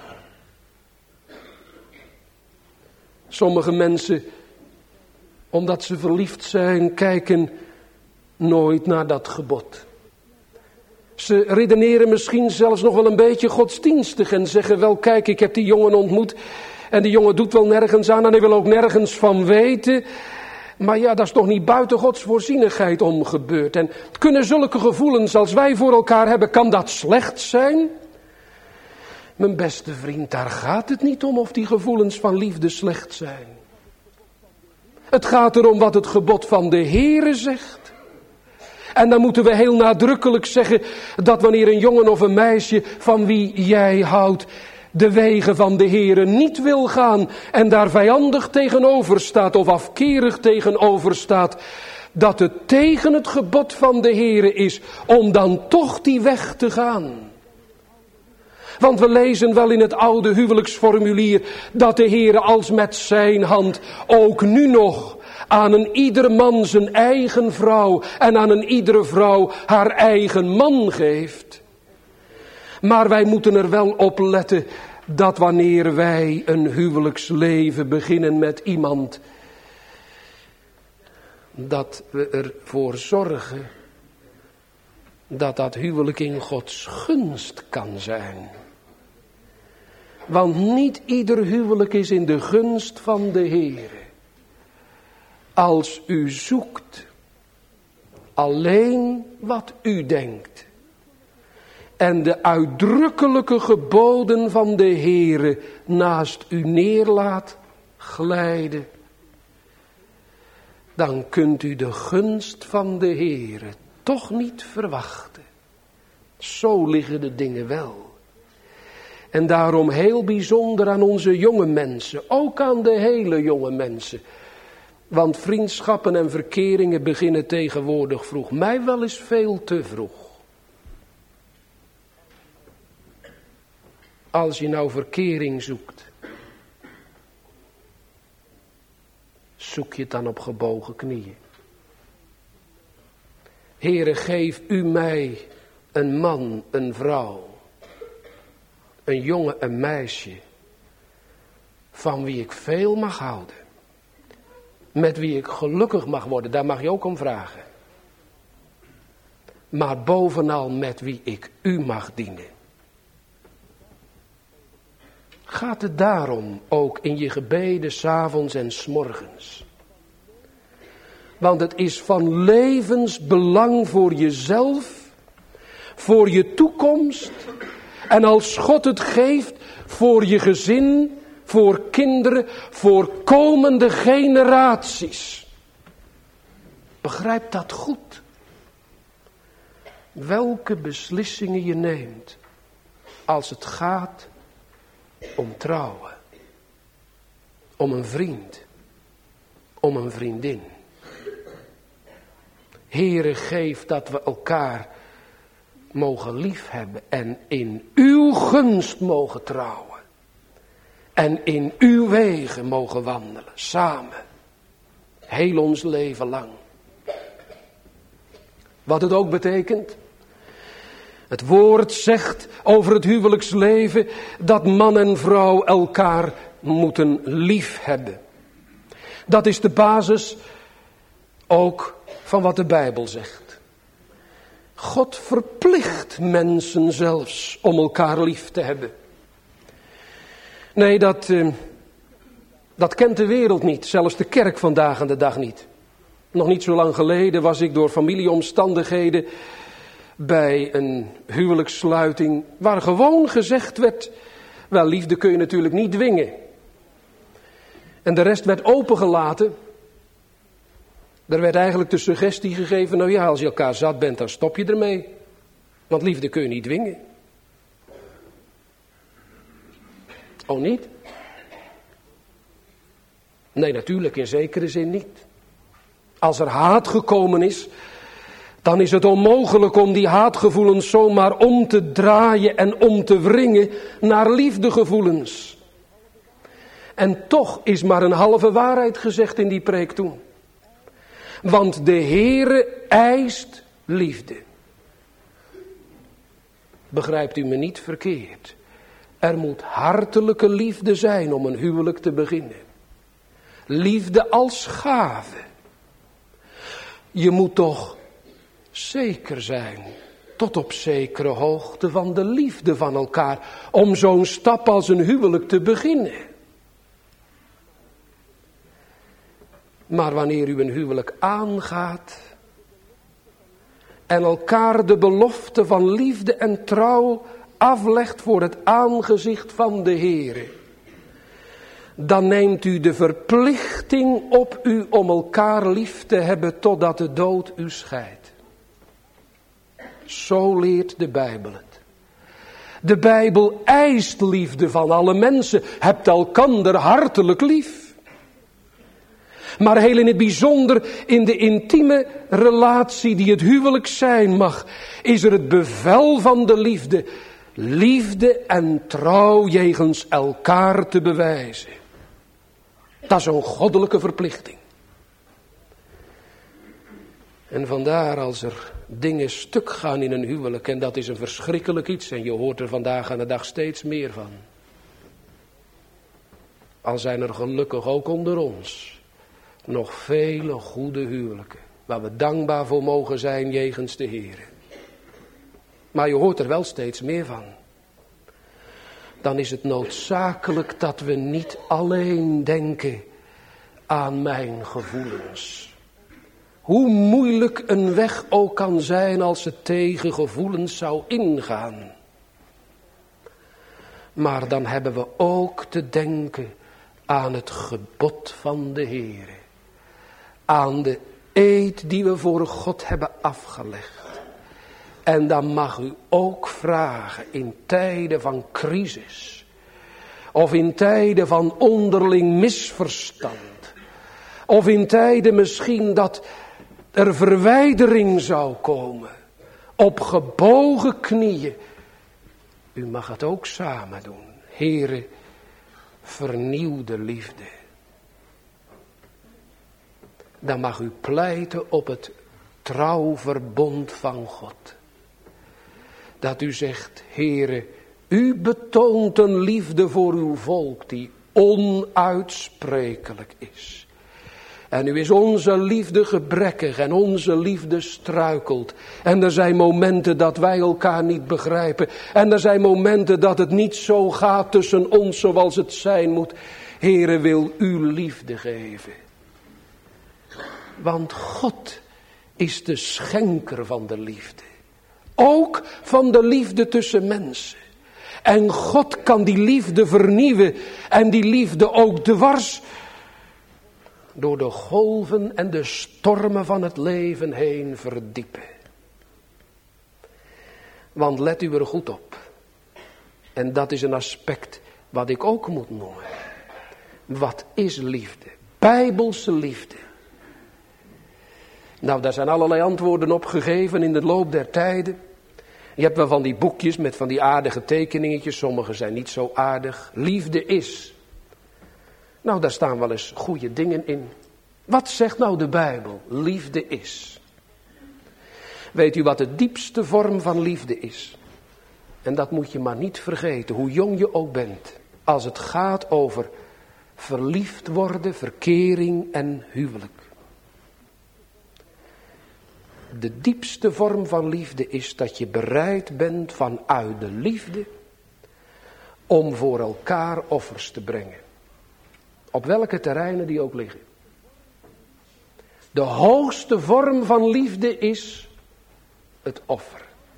Sommige mensen, omdat ze verliefd zijn, kijken nooit naar dat gebod. Ze redeneren misschien zelfs nog wel een beetje godsdienstig en zeggen wel, kijk, ik heb die jongen ontmoet en die jongen doet wel nergens aan en hij wil ook nergens van weten. Maar ja, dat is toch niet buiten Gods voorzienigheid om gebeurd. En kunnen zulke gevoelens als wij voor elkaar hebben, kan dat slecht zijn? Mijn beste vriend, daar gaat het niet om of die gevoelens van liefde slecht zijn. Het gaat erom wat het gebod van de Heere zegt. En dan moeten we heel nadrukkelijk zeggen dat wanneer een jongen of een meisje van wie jij houdt de wegen van de Heere niet wil gaan en daar vijandig tegenover staat of afkerig tegenover staat, dat het tegen het gebod van de Heere is om dan toch die weg te gaan. Want we lezen wel in het oude huwelijksformulier dat de Heere als met zijn hand ook nu nog aan een ieder man zijn eigen vrouw en aan een iedere vrouw haar eigen man geeft. Maar wij moeten er wel op letten dat wanneer wij een huwelijksleven beginnen met iemand, dat we ervoor zorgen dat dat huwelijk in Gods gunst kan zijn. Want niet ieder huwelijk is in de gunst van de Heere. Als u zoekt alleen wat u denkt en de uitdrukkelijke geboden van de Heere naast u neerlaat glijden, dan kunt u de gunst van de Heere toch niet verwachten. Zo liggen de dingen wel. En daarom heel bijzonder aan onze jonge mensen, ook aan de hele jonge mensen. Want vriendschappen en verkeringen beginnen tegenwoordig vroeg. Mij wel eens veel te vroeg. Als je nou verkering zoekt, zoek je het dan op gebogen knieën. Heere, geef u mij een man, een vrouw, een jongen, een meisje, van wie ik veel mag houden. Met wie ik gelukkig mag worden, daar mag je ook om vragen. maar bovenal met wie ik u mag dienen. Gaat het daarom ook in je gebeden 's avonds en 's morgens? Want het is van levensbelang voor jezelf, voor je toekomst en als God het geeft voor je gezin, voor kinderen, voor komende generaties. Begrijp dat goed. Welke beslissingen je neemt als het gaat om trouwen, om een vriend, om een vriendin. Heere, geef dat we elkaar mogen liefhebben en in uw gunst mogen trouwen. En in uw wegen mogen wandelen, samen. Heel ons leven lang. Wat het ook betekent. Het woord zegt over het huwelijksleven dat man en vrouw elkaar moeten liefhebben. Dat is de basis ook van wat de Bijbel zegt. God verplicht mensen zelfs om elkaar lief te hebben. Nee, dat, uh, dat kent de wereld niet. Zelfs de kerk vandaag aan de dag niet. Nog niet zo lang geleden was ik door familieomstandigheden bij een huwelijkssluiting waar gewoon gezegd werd, wel, liefde kun je natuurlijk niet dwingen. En de rest werd opengelaten. Er werd eigenlijk de suggestie gegeven, nou ja, als je elkaar zat bent, dan stop je ermee. Want liefde kun je niet dwingen. Oh, niet? Nee, natuurlijk, in zekere zin niet. Als er haat gekomen is, dan is het onmogelijk om die haatgevoelens zomaar om te draaien en om te wringen naar liefdegevoelens. En toch is maar een halve waarheid gezegd in die preek toen. Want de Heere eist liefde. Begrijpt u me niet verkeerd. Er moet hartelijke liefde zijn om een huwelijk te beginnen. Liefde als gave. Je moet toch zeker zijn, tot op zekere hoogte van de liefde van elkaar, om zo'n stap als een huwelijk te beginnen. Maar wanneer u een huwelijk aangaat en elkaar de belofte van liefde en trouw aflegt voor het aangezicht van de Heere, dan neemt u de verplichting op u om elkaar lief te hebben totdat de dood u scheidt. Zo leert de Bijbel het. De Bijbel eist liefde van alle mensen. Hebt elkander hartelijk lief. Maar heel in het bijzonder in de intieme relatie die het huwelijk zijn mag, is er het bevel van de liefde. Liefde en trouw jegens elkaar te bewijzen. Dat is een goddelijke verplichting. En vandaar als er dingen stuk gaan in een huwelijk, en dat is een verschrikkelijk iets, en je hoort er vandaag aan de dag steeds meer van. Al zijn er gelukkig ook onder ons nog vele goede huwelijken, waar we dankbaar voor mogen zijn jegens de Heer. Maar je hoort er wel steeds meer van. Dan is het noodzakelijk dat we niet alleen denken aan mijn gevoelens. Hoe moeilijk een weg ook kan zijn als het tegen gevoelens zou ingaan. Maar dan hebben we ook te denken aan het gebod van de Heer. Aan de eed die we voor God hebben afgelegd. En dan mag u ook vragen in tijden van crisis. Of in tijden van onderling misverstand. Of in tijden misschien dat er verwijdering zou komen. Op gebogen knieën. U mag het ook samen doen. Heere, vernieuw de liefde. Dan mag u pleiten op het trouwverbond van God. Dat u zegt, Heere, u betoont een liefde voor uw volk die onuitsprekelijk is. En nu is onze liefde gebrekkig en onze liefde struikelt. En er zijn momenten dat wij elkaar niet begrijpen. En er zijn momenten dat het niet zo gaat tussen ons zoals het zijn moet. Heere, wil u liefde geven. Want God is de schenker van de liefde. Ook van de liefde tussen mensen. En God kan die liefde vernieuwen en die liefde ook dwars door de golven en de stormen van het leven heen verdiepen. Want let u er goed op. En dat is een aspect wat ik ook moet noemen. Wat is liefde? Bijbelse liefde. Nou, daar zijn allerlei antwoorden op gegeven in de loop der tijden. Je hebt wel van die boekjes met van die aardige tekeningetjes. Sommige zijn niet zo aardig. Liefde is. Nou, daar staan wel eens goede dingen in. Wat zegt nou de Bijbel? Liefde is. Weet u wat de diepste vorm van liefde is? En dat moet je maar niet vergeten, hoe jong je ook bent. Als het gaat over verliefd worden, verkering en huwelijk. De diepste vorm van liefde is dat je bereid bent vanuit de liefde om voor elkaar offers te brengen. Op welke terreinen die ook liggen. De hoogste vorm van liefde is het offer.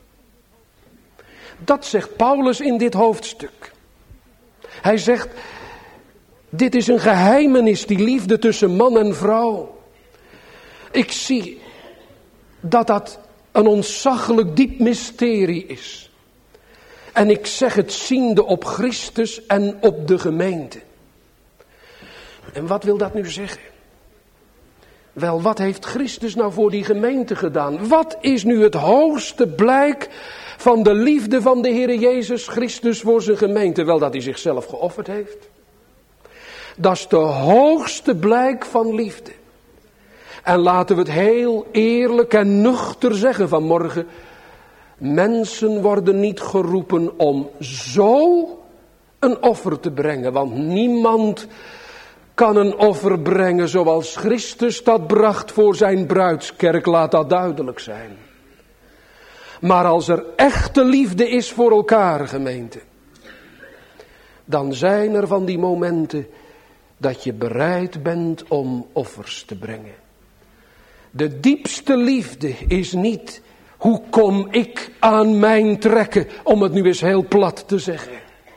Dat zegt Paulus in dit hoofdstuk. Hij zegt, dit is een geheimenis, die liefde tussen man en vrouw. Ik zie dat dat een ontzaglijk diep mysterie is. En ik zeg het ziende op Christus en op de gemeente. En wat wil dat nu zeggen? Wel, wat heeft Christus nou voor die gemeente gedaan? Wat is nu het hoogste blijk van de liefde van de Heer Jezus Christus voor zijn gemeente? Wel, dat hij zichzelf geofferd heeft. Dat is de hoogste blijk van liefde. En laten we het heel eerlijk en nuchter zeggen vanmorgen. Mensen worden niet geroepen om zo een offer te brengen. Want niemand kan een offer brengen zoals Christus dat bracht voor zijn bruidskerk. Laat dat duidelijk zijn. Maar als er echte liefde is voor elkaar, gemeente. Dan zijn er van die momenten dat je bereid bent om offers te brengen. De diepste liefde is niet, hoe kom ik aan mijn trekken, om het nu eens heel plat te zeggen.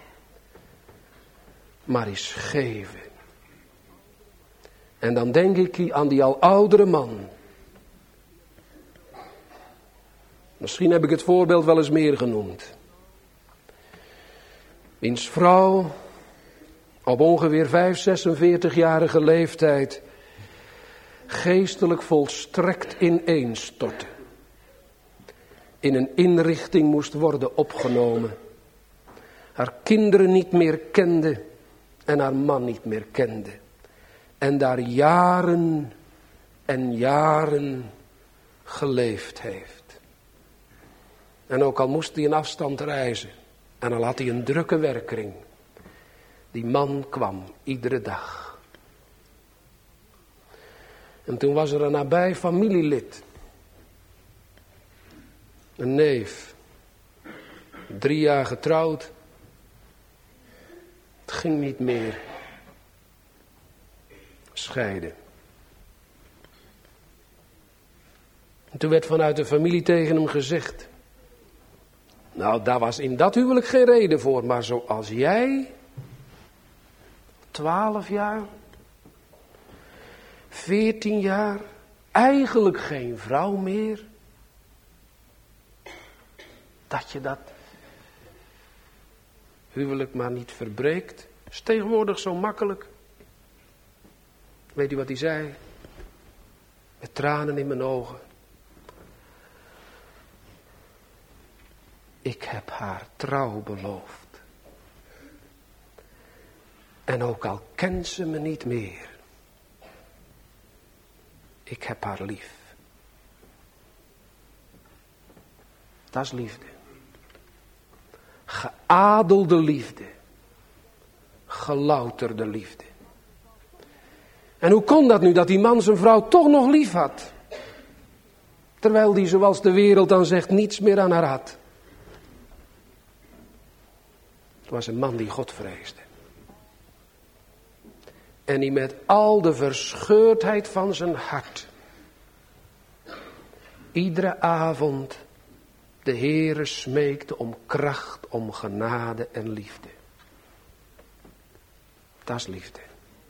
Maar is geven. En dan denk ik aan die al oudere man. Misschien heb ik het voorbeeld wel eens meer genoemd. Wiens vrouw op ongeveer vijf, zesenveertigjarige leeftijd geestelijk volstrekt ineenstortte. In een inrichting moest worden opgenomen. Haar kinderen niet meer kende en haar man niet meer kende. En daar jaren en jaren geleefd heeft. En ook al moest hij een afstand reizen. En al had hij een drukke werkkring. Die man kwam iedere dag. En toen was er een nabij familielid. Een neef. Drie jaar getrouwd. Het ging niet meer. Scheiden. En toen werd vanuit de familie tegen hem gezegd. Nou, daar was in dat huwelijk geen reden voor. Maar zoals jij. Twaalf jaar. Veertien jaar. Eigenlijk geen vrouw meer. Dat je dat huwelijk maar niet verbreekt. Is tegenwoordig zo makkelijk. Weet u wat hij zei? Met tranen in mijn ogen. Ik heb haar trouw beloofd. En ook al kent ze me niet meer. Ik heb haar lief. Dat is liefde. Geadelde liefde. Gelouterde liefde. En hoe kon dat nu, dat die man zijn vrouw toch nog lief had? Terwijl die, zoals de wereld dan zegt, niets meer aan haar had. Het was een man die God vreesde. En die met al de verscheurdheid van zijn hart iedere avond de Heere smeekte om kracht, om genade en liefde. Dat is liefde.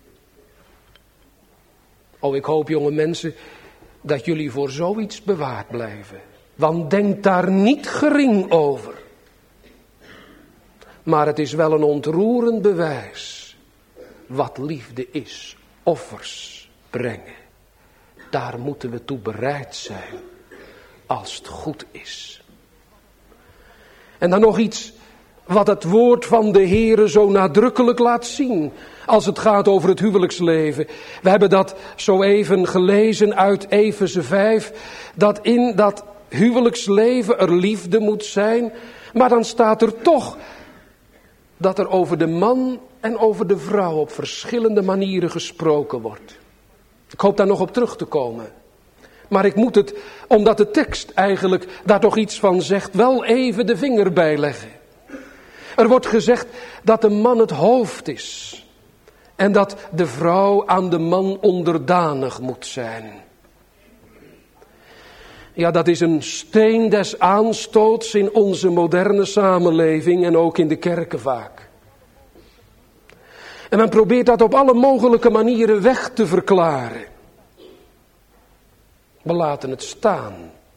Oh, ik hoop, jonge mensen, dat jullie voor zoiets bewaard blijven. Want denk daar niet gering over. Maar het is wel een ontroerend bewijs wat liefde is. Offers brengen. Daar moeten we toe bereid zijn. Als het goed is. En dan nog iets wat het woord van de Heere zo nadrukkelijk laat zien. Als het gaat over het huwelijksleven. We hebben dat zo even gelezen uit Efeze vijf. Dat in dat huwelijksleven er liefde moet zijn. Maar dan staat er toch dat er over de man en over de vrouw op verschillende manieren gesproken wordt. Ik hoop daar nog op terug te komen. Maar ik moet het, omdat de tekst eigenlijk daar toch iets van zegt, wel even de vinger bij leggen. Er wordt gezegd dat de man het hoofd is. En dat de vrouw aan de man onderdanig moet zijn. Ja, dat is een steen des aanstoots in onze moderne samenleving en ook in de kerken vaak. En men probeert dat op alle mogelijke manieren weg te verklaren. We laten het staan.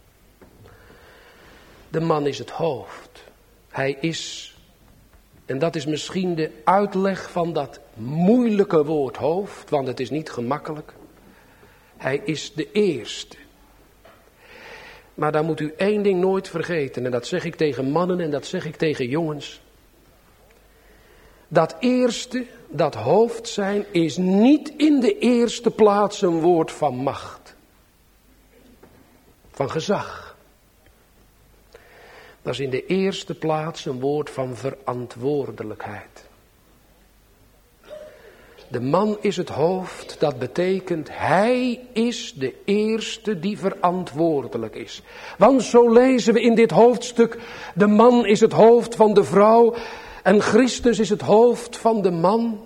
De man is het hoofd. Hij is, en dat is misschien de uitleg van dat moeilijke woord hoofd, want het is niet gemakkelijk. Hij is de eerste. Maar dan moet u één ding nooit vergeten, en dat zeg ik tegen mannen en dat zeg ik tegen jongens. Dat eerste, dat hoofd zijn, is niet in de eerste plaats een woord van macht. Van gezag. Dat is in de eerste plaats een woord van verantwoordelijkheid. De man is het hoofd, dat betekent hij is de eerste die verantwoordelijk is. Want zo lezen we in dit hoofdstuk, de man is het hoofd van de vrouw en Christus is het hoofd van de man.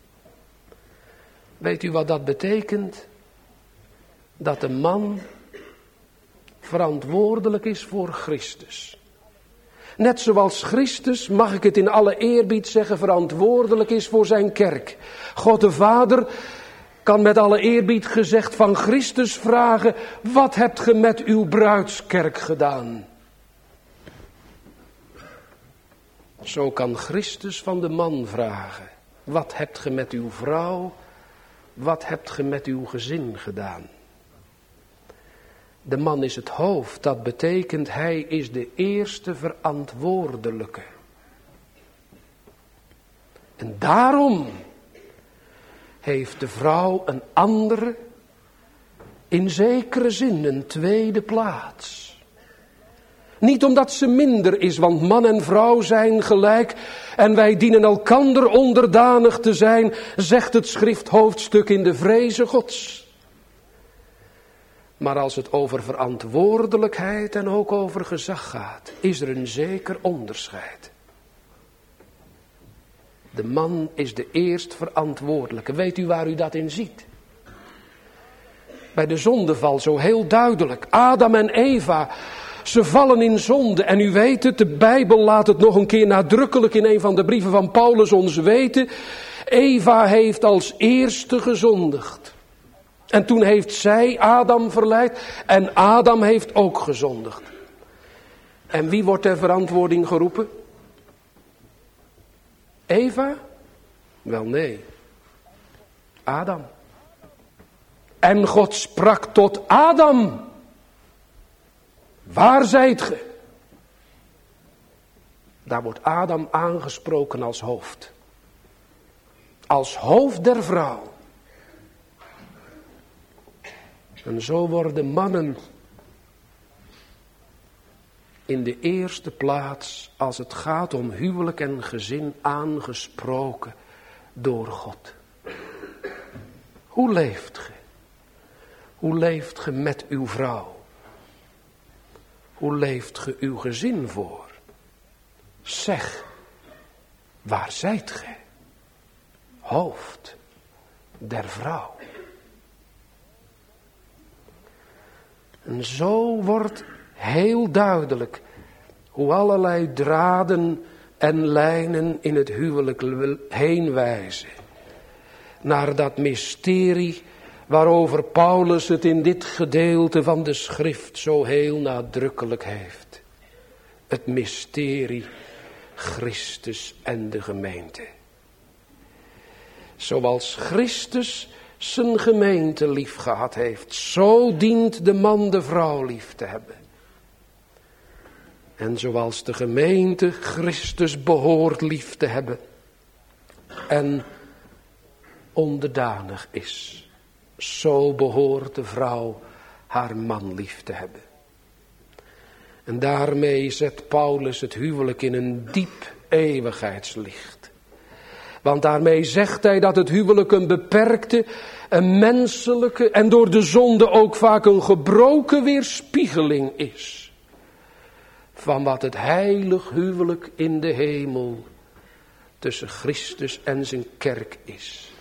Weet u wat dat betekent? Dat de man verantwoordelijk is voor Christus. Net zoals Christus, mag ik het in alle eerbied zeggen, verantwoordelijk is voor zijn kerk. God de Vader kan met alle eerbied gezegd van Christus vragen, wat hebt ge met uw bruidskerk gedaan? Zo kan Christus van de man vragen, wat hebt ge met uw vrouw, wat hebt ge met uw gezin gedaan? De man is het hoofd, dat betekent hij is de eerste verantwoordelijke. En daarom heeft de vrouw een andere, in zekere zin een tweede plaats. Niet omdat ze minder is, want man en vrouw zijn gelijk en wij dienen elkander onderdanig te zijn, zegt het schrifthoofdstuk in de vreze Gods. Maar als het over verantwoordelijkheid en ook over gezag gaat, is er een zeker onderscheid. De man is de eerst verantwoordelijke. Weet u waar u dat in ziet? Bij de zondeval zo heel duidelijk. Adam en Eva, ze vallen in zonde. En u weet het, de Bijbel laat het nog een keer nadrukkelijk in een van de brieven van Paulus ons weten. Eva heeft als eerste gezondigd. En toen heeft zij Adam verleid en Adam heeft ook gezondigd. En wie wordt ter verantwoording geroepen? Eva? Wel nee. Adam. En God sprak tot Adam. Waar zijt ge? Daar wordt Adam aangesproken als hoofd. Als hoofd der vrouw. En zo worden mannen in de eerste plaats als het gaat om huwelijk en gezin aangesproken door God. Hoe leeft ge? Hoe leeft ge met uw vrouw? Hoe leeft ge uw gezin voor? Zeg, waar zijt ge? Hoofd der vrouw. En zo wordt heel duidelijk hoe allerlei draden en lijnen in het huwelijk heen wijzen naar dat mysterie waarover Paulus het in dit gedeelte van de schrift zo heel nadrukkelijk heeft. Het mysterie Christus en de gemeente. Zoals Christus zijn gemeente lief gehad heeft, zo dient de man de vrouw lief te hebben. En zoals de gemeente Christus behoort lief te hebben en onderdanig is, zo behoort de vrouw haar man lief te hebben. En daarmee zet Paulus het huwelijk in een diep eeuwigheidslicht. Want daarmee zegt hij dat het huwelijk een beperkte, een menselijke en door de zonde ook vaak een gebroken weerspiegeling is van wat het heilig huwelijk in de hemel tussen Christus en zijn kerk is.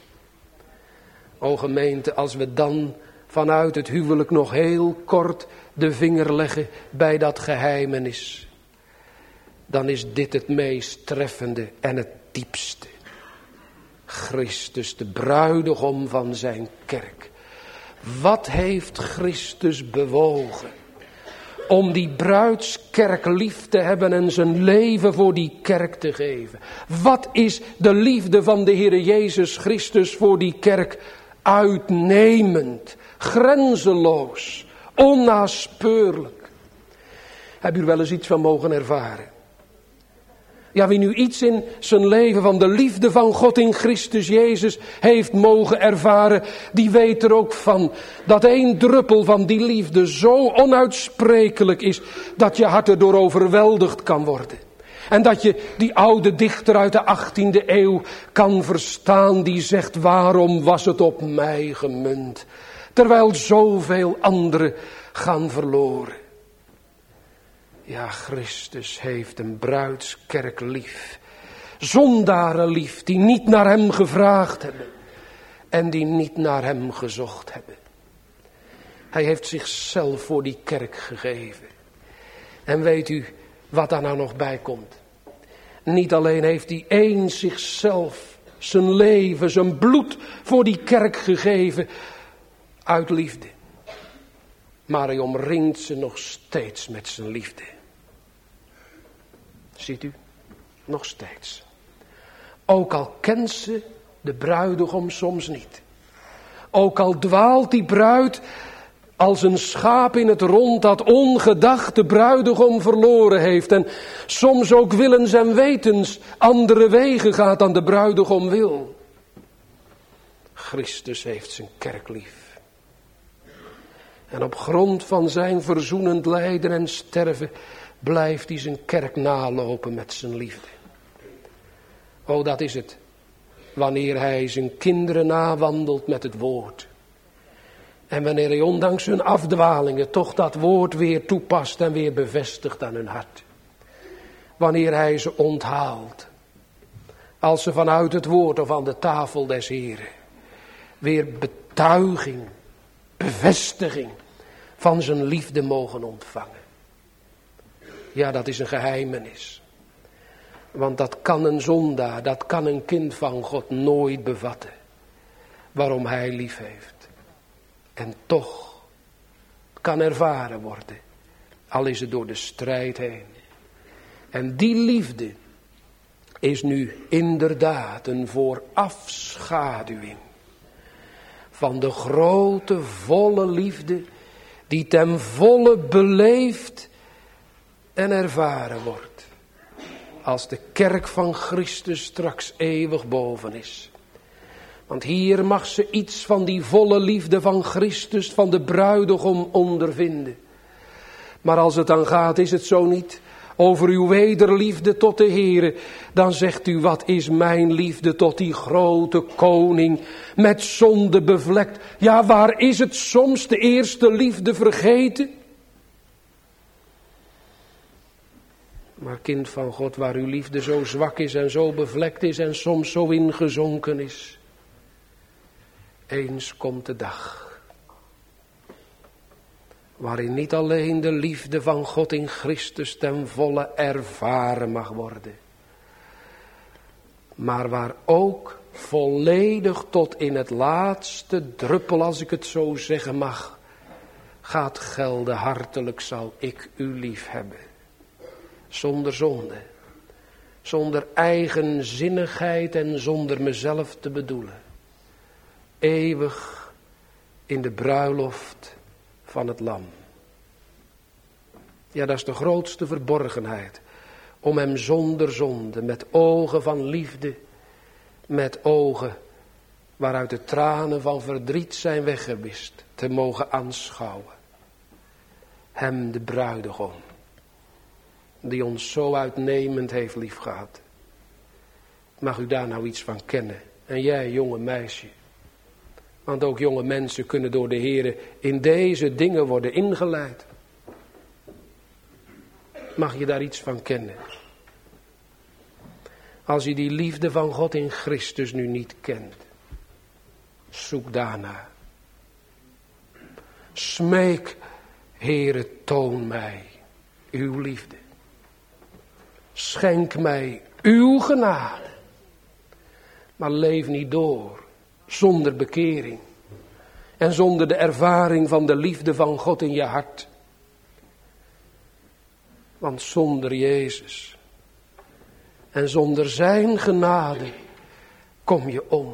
O gemeente, als we dan vanuit het huwelijk nog heel kort de vinger leggen bij dat geheimenis, dan is dit het meest treffende en het diepste. Christus, de bruidegom van zijn kerk. Wat heeft Christus bewogen om die bruidskerk lief te hebben en zijn leven voor die kerk te geven? Wat is de liefde van de Heere Jezus Christus voor die kerk uitnemend, grenzeloos, onnaspeurlijk? Heb u er wel eens iets van mogen ervaren? Ja, wie nu iets in zijn leven van de liefde van God in Christus Jezus heeft mogen ervaren, die weet er ook van dat één druppel van die liefde zo onuitsprekelijk is dat je hart erdoor overweldigd kan worden. En dat je die oude dichter uit de achttiende eeuw kan verstaan die zegt: waarom was het op mij gemunt, terwijl zoveel anderen gaan verloren. Ja, Christus heeft een bruidskerk lief. Zondaren lief die niet naar hem gevraagd hebben. En die niet naar hem gezocht hebben. Hij heeft zichzelf voor die kerk gegeven. En weet u wat daar nou nog bij komt? Niet alleen heeft hij eens zichzelf, zijn leven, zijn bloed voor die kerk gegeven uit liefde. Maar hij omringt ze nog steeds met zijn liefde. Ziet u? Nog steeds. Ook al kent ze de bruidegom soms niet. Ook al dwaalt die bruid als een schaap in het rond dat ongedacht de bruidegom verloren heeft. En soms ook willens en wetens andere wegen gaat dan de bruidegom wil. Christus heeft zijn kerk lief. En op grond van zijn verzoenend lijden en sterven blijft hij zijn kerk nalopen met zijn liefde. O, dat is het. Wanneer hij zijn kinderen nawandelt met het woord. En wanneer hij ondanks hun afdwalingen toch dat woord weer toepast en weer bevestigt aan hun hart. Wanneer hij ze onthaalt. Als ze vanuit het woord of aan de tafel des Heren weer betuiging, bevestiging van zijn liefde mogen ontvangen. Ja, dat is een geheimenis. Want dat kan een zondaar, dat kan een kind van God nooit bevatten. Waarom hij lief heeft. En toch kan ervaren worden. Al is het door de strijd heen. En die liefde is nu inderdaad een voorafschaduwing van de grote volle liefde die ten volle beleefd en ervaren wordt. Als de kerk van Christus straks eeuwig boven is. Want hier mag ze iets van die volle liefde van Christus, van de bruidegom ondervinden. Maar als het dan gaat, is het zo niet over uw wederliefde tot de Heere, dan zegt u, wat is mijn liefde tot die grote koning, met zonde bevlekt. Ja, waar is het soms de eerste liefde vergeten? Maar kind van God, waar uw liefde zo zwak is en zo bevlekt is en soms zo ingezonken is. Eens komt de dag waarin niet alleen de liefde van God in Christus ten volle ervaren mag worden, maar waar ook volledig tot in het laatste druppel, als ik het zo zeggen mag, gaat gelden, hartelijk zal ik u lief hebben. Zonder zonde, zonder eigenzinnigheid en zonder mezelf te bedoelen. Eeuwig in de bruiloft van het lam. Ja, dat is de grootste verborgenheid. Om hem zonder zonde, met ogen van liefde, met ogen waaruit de tranen van verdriet zijn weggewist, te mogen aanschouwen. Hem, de bruidegom, die ons zo uitnemend heeft liefgehad. Mag u daar nou iets van kennen? En jij, jonge meisje. Want ook jonge mensen kunnen door de Heere in deze dingen worden ingeleid. Mag je daar iets van kennen? Als je die liefde van God in Christus nu niet kent, zoek daarna. Smeek, Heere, toon mij uw liefde. Schenk mij uw genade. Maar leef niet door zonder bekering. En zonder de ervaring van de liefde van God in je hart. Want zonder Jezus en zonder zijn genade kom je om.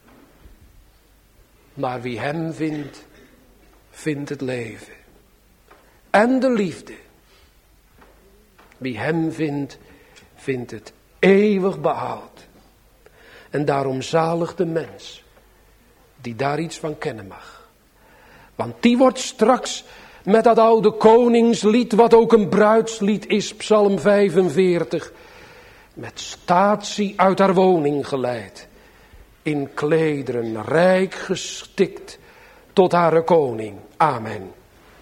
Maar wie hem vindt, vindt het leven. En de liefde. Wie hem vindt, vindt het eeuwig behoud. En daarom zalig de mens die daar iets van kennen mag. Want die wordt straks met dat oude koningslied, wat ook een bruidslied is, Psalm vijfenveertig, met statie uit haar woning geleid, in klederen rijk gestikt tot haar koning. Amen.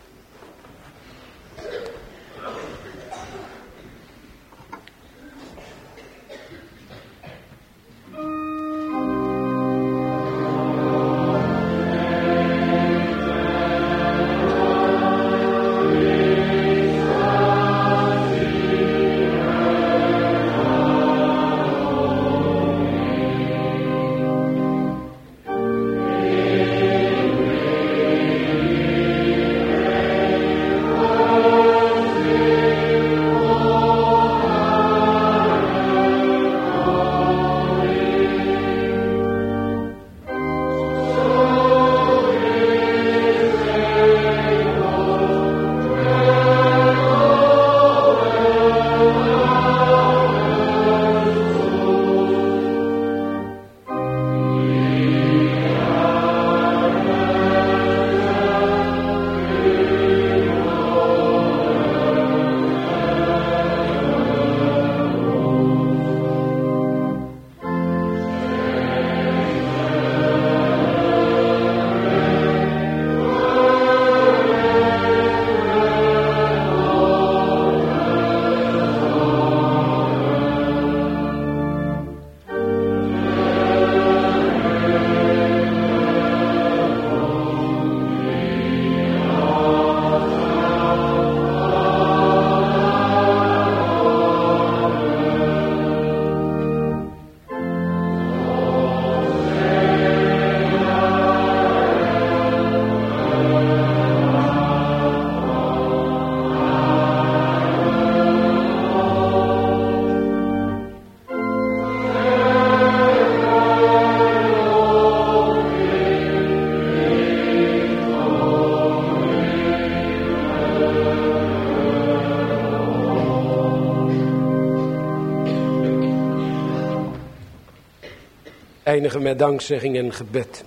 Eindigen met dankzegging en gebed.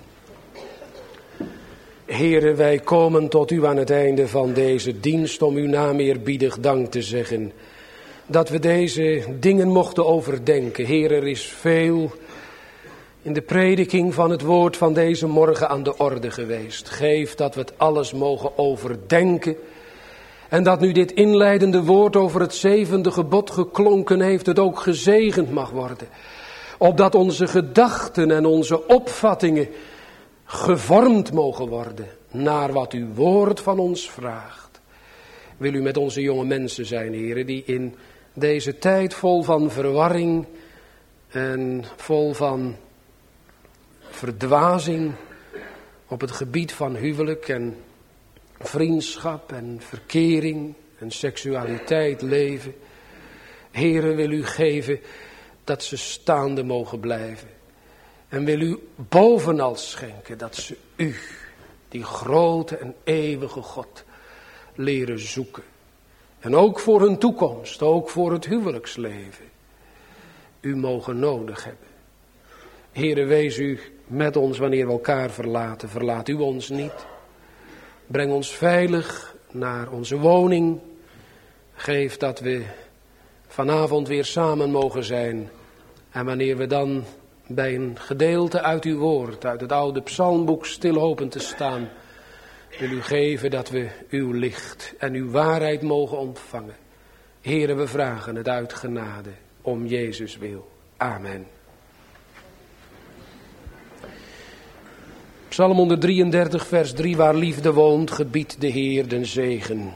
Heere, wij komen tot u aan het einde van deze dienst om uw naam eerbiedig dank te zeggen. dat we deze dingen mochten overdenken. Heer, er is veel in de prediking van het woord van deze morgen aan de orde geweest. Geef dat we het alles mogen overdenken. En dat nu dit inleidende woord over het zevende gebod geklonken heeft, het ook gezegend mag worden. Opdat onze gedachten en onze opvattingen gevormd mogen worden naar wat uw woord van ons vraagt. Wil u met onze jonge mensen zijn, heren, die in deze tijd vol van verwarring en vol van verdwazing op het gebied van huwelijk en vriendschap en verkering en seksualiteit leven. Heren, wil u geven dat ze staande mogen blijven. En wil u bovenal schenken dat ze u, die grote en eeuwige God, leren zoeken. En ook voor hun toekomst, ook voor het huwelijksleven, u mogen nodig hebben. Heere, wees u met ons wanneer we elkaar verlaten. Verlaat u ons niet. Breng ons veilig naar onze woning. Geef dat we vanavond weer samen mogen zijn. En wanneer we dan bij een gedeelte uit uw woord, uit het oude psalmboek stil hopen te staan, wil u geven dat we uw licht en uw waarheid mogen ontvangen. Heere, we vragen het uit genade om Jezus wil. Amen. Psalm honderddrieëndertig vers drie, waar liefde woont, gebiedt de Heer den zegen.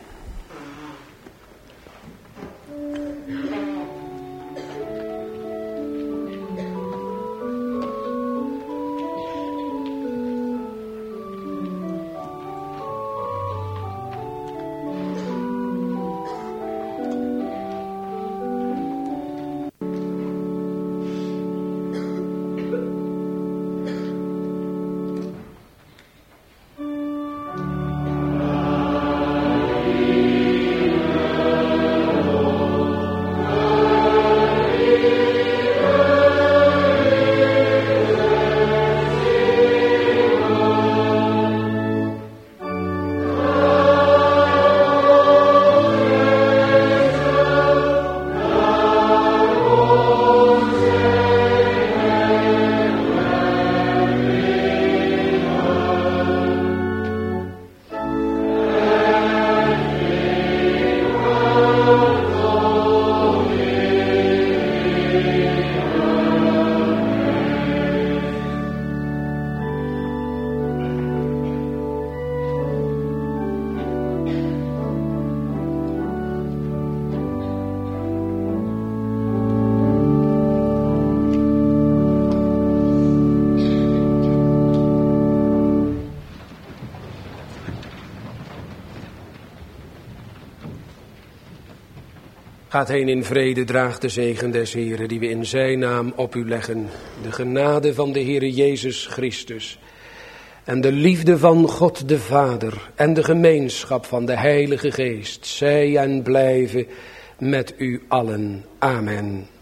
Gaat heen in vrede, draagt de zegen des Heren, die we in zijn naam op u leggen. De genade van de Heere Jezus Christus en de liefde van God de Vader en de gemeenschap van de Heilige Geest, zij en blijven met u allen. Amen.